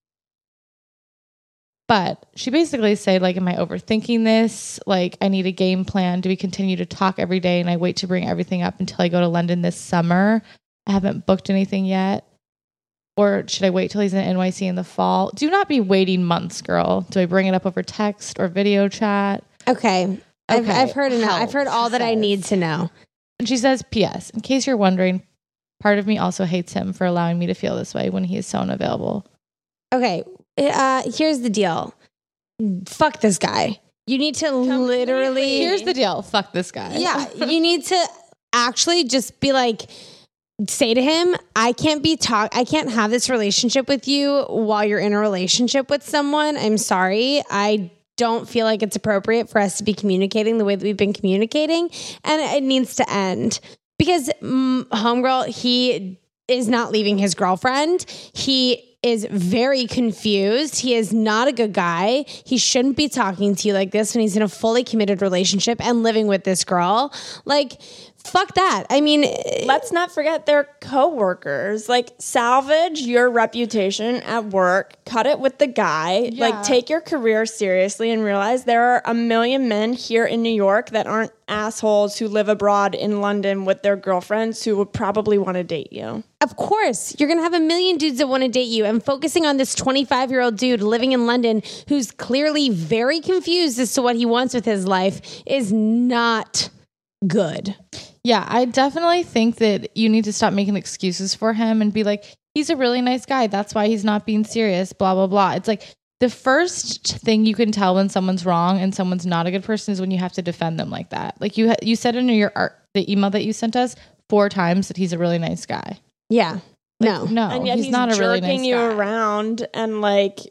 But she basically said, like, am I overthinking this? Like, I need a game plan. Do we continue to talk every day and I wait to bring everything up until I go to London this summer? I haven't booked anything yet. or should I wait till he's in N Y C in the fall? Do not be waiting months, girl. Do I bring it up over text or video chat? Okay. I've, Okay. I've heard enough. Help, I've heard all she that I says. need to know. And she says, P S, in case you're wondering, part of me also hates him for allowing me to feel this way when he is so unavailable. Okay. Uh, here's the deal. Fuck this guy. You need to literally. Here's the deal. Fuck this guy. Yeah. You need to actually just be like, say to him, I can't be talk. I can't have this relationship with you while you're in a relationship with someone. I'm sorry. I don't feel like it's appropriate for us to be communicating the way that we've been communicating, and it needs to end because mm, homegirl, he is not leaving his girlfriend. He is very confused. He is not a good guy. He shouldn't be talking to you like this when he's in a fully committed relationship and living with this girl. Like, fuck that. I mean, Let's not forget they're coworkers. Like, salvage your reputation at work, cut it with the guy, Yeah. like take your career seriously and realize there are a million men here in New York that aren't assholes who live abroad in London with their girlfriends who would probably want to date you. of course, you're going to have a million dudes that want to date you, and focusing on this twenty-five year old dude living in London who's clearly very confused as to what he wants with his life is not good. Yeah, I definitely think that you need to stop making excuses for him and be like, he's a really nice guy. That's why he's not being serious, blah, blah, blah. It's like the first thing you can tell when someone's wrong and someone's not a good person is when you have to defend them like that. Like you, ha- you said in your art, the email that you sent us four times that he's a really nice guy. Yeah. No. No, and yet he's, he's, not a really jerking nice you guy. around and like,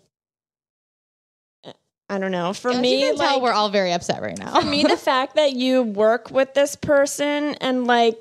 I don't know. For As me, you can like, tell, we're all very upset right now. for me, the fact that you work with this person and like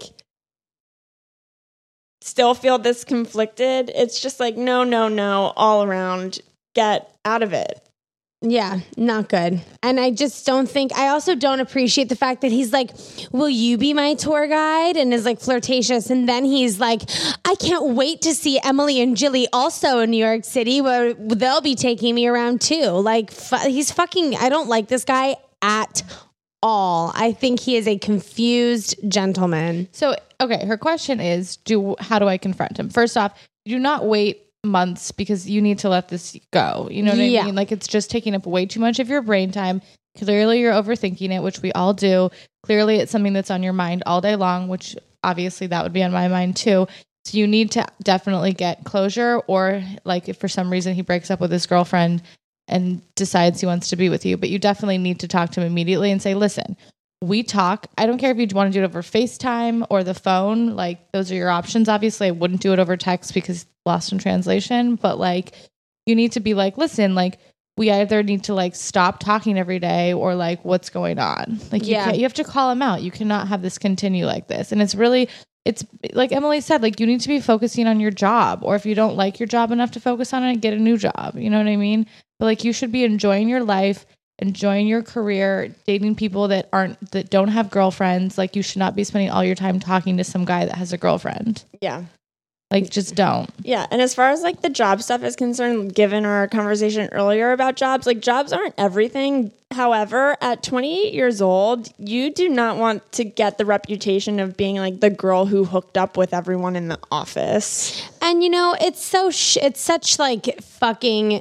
still feel this conflicted, it's just like, no, no, no, all around, get out of it. Yeah, not good. And I just don't think, I also don't appreciate the fact that he's like, will you be my tour guide? And is like flirtatious. And then he's like, I can't wait to see Emily and Jilly also in New York City where they'll be taking me around too. Like fu- he's fucking, I don't like this guy at all. I think he is a confused gentleman. So, okay, her question is, do how do I confront him? First off, do not wait months because you need to let this go. You know what Yeah. I mean? Like it's just taking up way too much of your brain time. Clearly you're overthinking it, which we all do. Clearly it's something that's on your mind all day long, which obviously that would be on my mind too. So you need to definitely get closure, or like if for some reason he breaks up with his girlfriend and decides he wants to be with you, but you definitely need to talk to him immediately and say, listen, we talk. I don't care if you want to do it over FaceTime or the phone. Like those are your options. Obviously I wouldn't do it over text because lost in translation, but like you need to be like, listen, like we either need to like stop talking every day or like what's going on. Like you Yeah. can't, you have to call him out. You cannot have this continue like this. And it's really, it's like Emily said, like you need to be focusing on your job, or if you don't like your job enough to focus on it, get a new job. You know what I mean? But like you should be enjoying your life, enjoying your career, dating people that aren't, that don't have girlfriends. Like you should not be spending all your time talking to some guy that has a girlfriend. Yeah. Like just don't. Yeah. And as far as like the job stuff is concerned, given our conversation earlier about jobs, like jobs aren't everything. However, at twenty-eight years old, you do not want to get the reputation of being like the girl who hooked up with everyone in the office. And you know, it's so, sh- it's such like fucking,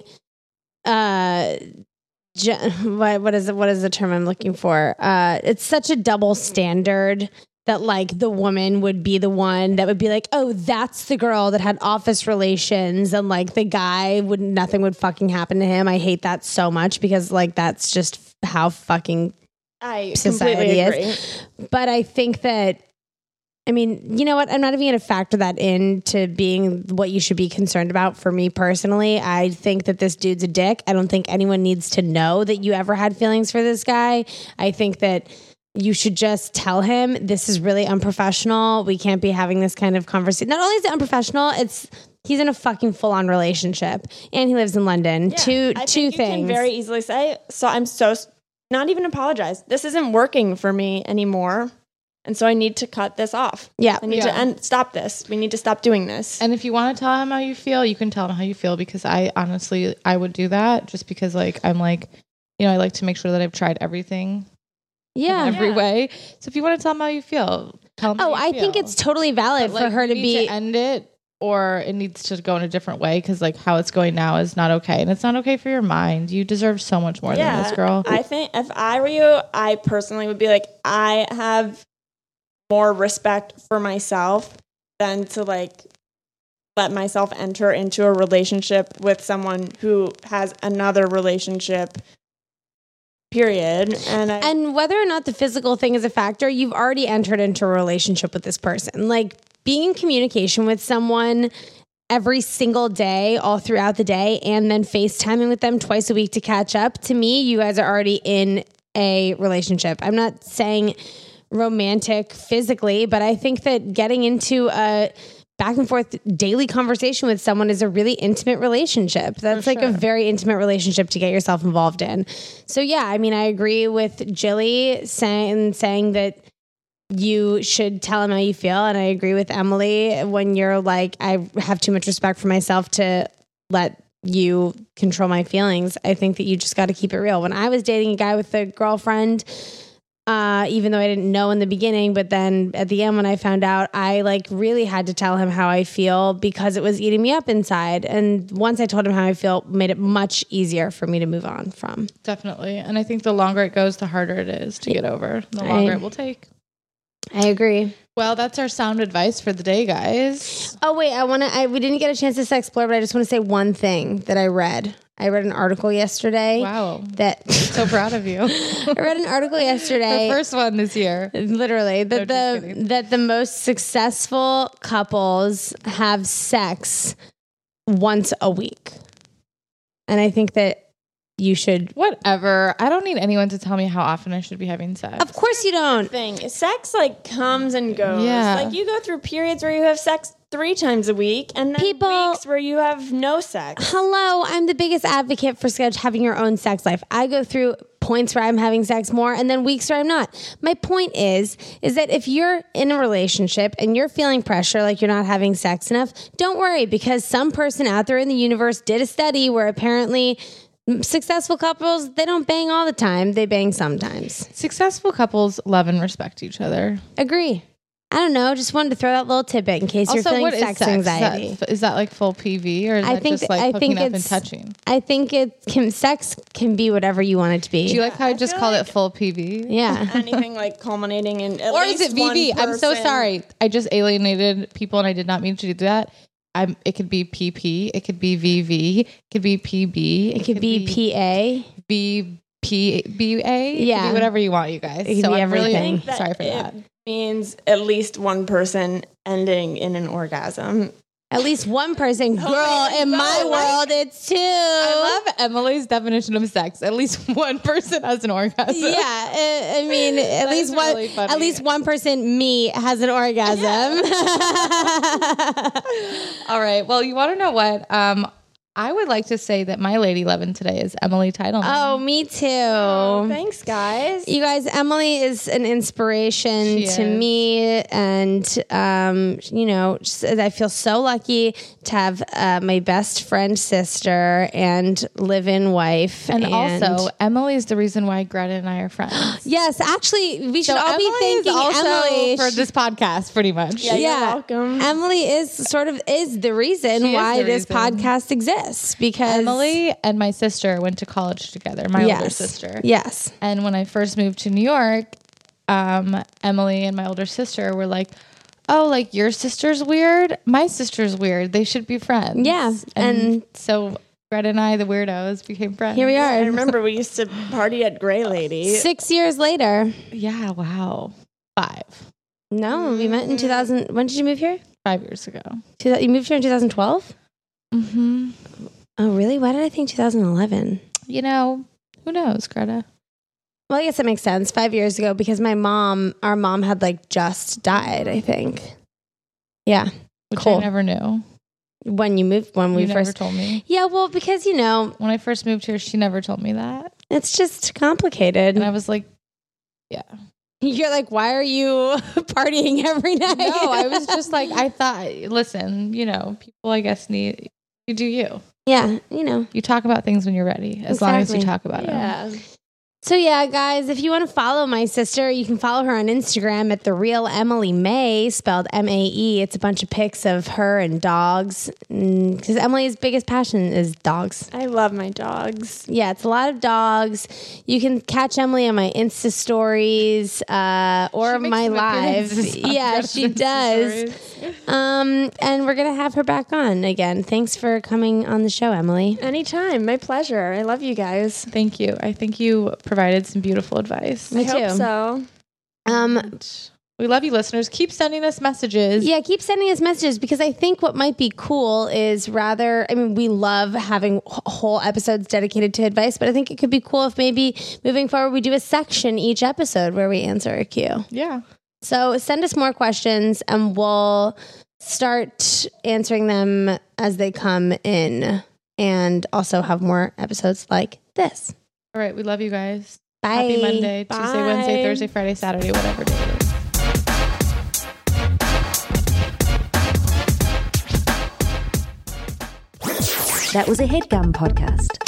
uh, ge- what, what is it? What is the term I'm looking for? Uh, it's such a double standard that like the woman would be the one that would be like, oh, that's the girl that had office relations, and like the guy would, nothing would fucking happen to him. I hate that so much because like that's just how fucking I society completely is. agree. But I think that, I mean, you know what? I'm not even going to factor that into being what you should be concerned about. For me personally, I think that this dude's a dick. I don't think anyone needs to know that you ever had feelings for this guy. I think that you should just tell him this is really unprofessional. We can't be having this kind of conversation. Not only is it unprofessional, it's he's in a fucking full on relationship and he lives in London. Yeah, two I two think you things. can very easily say, so I'm so, not even apologize. This isn't working for me anymore. And so I need to cut this off. Yeah. I need Yeah. to end, stop this. We need to stop doing this. And if you want to tell him how you feel, you can tell him how you feel, because I honestly, I would do that just because like, I'm like, you know, I like to make sure that I've tried everything yeah. in every Yeah. way. So if you want to tell him how you feel, tell him how Oh, you I think feel. it's totally valid But, like, for her you to need be. to end it or it needs to go in a different way because like how it's going now is not okay, and it's not okay for your mind. You deserve so much more than this, girl. I think if I were you, I personally would be like, I have more respect for myself than to like let myself enter into a relationship with someone who has another relationship, period. And I, And whether or not the physical thing is a factor, you've already entered into a relationship with this person. Like being in communication with someone every single day, all throughout the day, and then FaceTiming with them twice a week to catch up. To me, you guys are already in a relationship. I'm not saying romantic physically, but I think that getting into a back and forth daily conversation with someone is a really intimate relationship. That's For like a sure. very intimate relationship to get yourself involved in. So yeah, I mean, I agree with Jilly saying saying that you should tell him how you feel, and I agree with Emily when you're like, I have too much respect for myself to let you control my feelings. I think that you just got to keep it real. When I was dating a guy with a girlfriend, Uh, even though I didn't know in the beginning, but then at the end when I found out, I like really had to tell him how I feel because it was eating me up inside. And once I told him how I feel, it made it much easier for me to move on from. Definitely. And I think the longer it goes, the harder it is to get over. The I- longer it will take. I agree. Well, that's our sound advice for the day, guys. Oh wait, I want to. I we didn't get a chance to explore, but I just want to say one thing that I read. I read an article yesterday. Wow. That So proud of you. I read an article yesterday. The first one this year. Literally, that No, just the kidding. that the most successful couples have sex once a week, and I think that you should. Whatever. I don't need anyone to tell me how often I should be having sex. Of course, you don't. thing, sex like comes and goes. Yeah. Like you go through periods where you have sex three times a week, and then People- weeks where you have no sex. Hello, I'm the biggest advocate for sketch having your own sex life. I go through points where I'm having sex more and then weeks where I'm not. My point is, is that if you're in a relationship and you're feeling pressure like you're not having sex enough, don't worry, because some person out there in the universe did a study where apparently successful couples, they don't bang all the time. They bang sometimes. Successful couples love and respect each other. Agree. I don't know. Just wanted to throw that little tidbit in case you're Also, feeling what is sex, sex? anxiety. Is that, is that like full P V, or is I that think just that- like I hooking think up and it's- touching? I think it can, sex can be whatever you want it to be. Do you like how I, I just feel called like- it full P V? yeah. Anything like culminating in at Or is least it V V? one I'm so person- sorry. I just alienated people and I did not mean to do that. I'm, it could be P P. It could be V V. It could be P B. It could be P A. B P B A. It could Yeah. be whatever you want, you guys. It could so be I'm really everything. That sorry for it that. means at least one person ending in an orgasm. At least one person. Girl, Okay, in no, my like- world, it's two. I love Emily's definition of sex. At least one person has an orgasm. Yeah, I, I mean, at That least is one. really funny. At least one person, me, has an orgasm. All right. Well, you want to know what? Um, I would like to say that my lady lovin' today is Emily Titleman. Oh, me too. Oh, thanks, guys. You guys, Emily is an inspiration She to is. me, and um, you know, just, I feel so lucky to have uh, my best friend, sister, and live-in wife, And, also, Emily is the reason why Greta and I are friends. yes, actually, we should So all Emily be thanking is also Emily for this podcast, pretty much. Yeah, you're welcome. Emily is sort of is the reason She is why the this reason. podcast exists because Emily and my sister went to college together, my yes, older sister. Yes. And when I first moved to New York, um, Emily and my older sister were like, oh, like your sister's weird? My sister's weird. They should be friends. Yeah, And, and- so Greta and I, the weirdos, became friends. Here we I are. remember we used to party at Gray Lady. Six years later. Yeah, wow. Five. No, we met in two thousand. When did you move here? Five years ago. Two, you moved here in two thousand twelve? Mm-hmm. Oh, really? Why did I think two thousand eleven? You know, who knows, Greta? Well, I guess that makes sense. Five years ago, because my mom, our mom had like just died, I think. Yeah. Which Cool. I never knew. When you moved, when we you never first. told me. Yeah, well, because, you know, When I first moved here, she never told me that. it's just complicated. And I was like, yeah. You're like, why are you partying every night? No, I was just like, I thought, listen, you know, people, I guess, need, you do you. Yeah, you know. You talk about things when you're ready, as long as you Exactly. talk about them. Yeah. So yeah, guys, if you want to follow my sister, you can follow her on Instagram at The Real Emily May, spelled M A E. It's a bunch of pics of her and dogs, because Emily's biggest passion is dogs. I love my dogs. Yeah, it's a lot of dogs. You can catch Emily on my Insta stories uh, or She makes my some live. appearances on Yeah, Jeff's she Insta does. stories. Um, and we're gonna have her back on again. Thanks for coming on the show, Emily. Anytime. My pleasure. I love you guys. Thank you. I think you provided some beautiful advice. Me I hope too. so. Um, We love you, listeners. Keep sending us messages. Yeah, keep sending us messages, because I think what might be cool is rather, I mean, we love having wh- whole episodes dedicated to advice, but I think it could be cool if maybe moving forward we do a section each episode where we answer a Q. Yeah. So send us more questions and we'll start answering them as they come in, and also have more episodes like this. All right. We love you guys. Bye. Happy Monday, Bye. Tuesday, Wednesday, Thursday, Friday, Saturday, whatever day it is. That was a HeadGum podcast.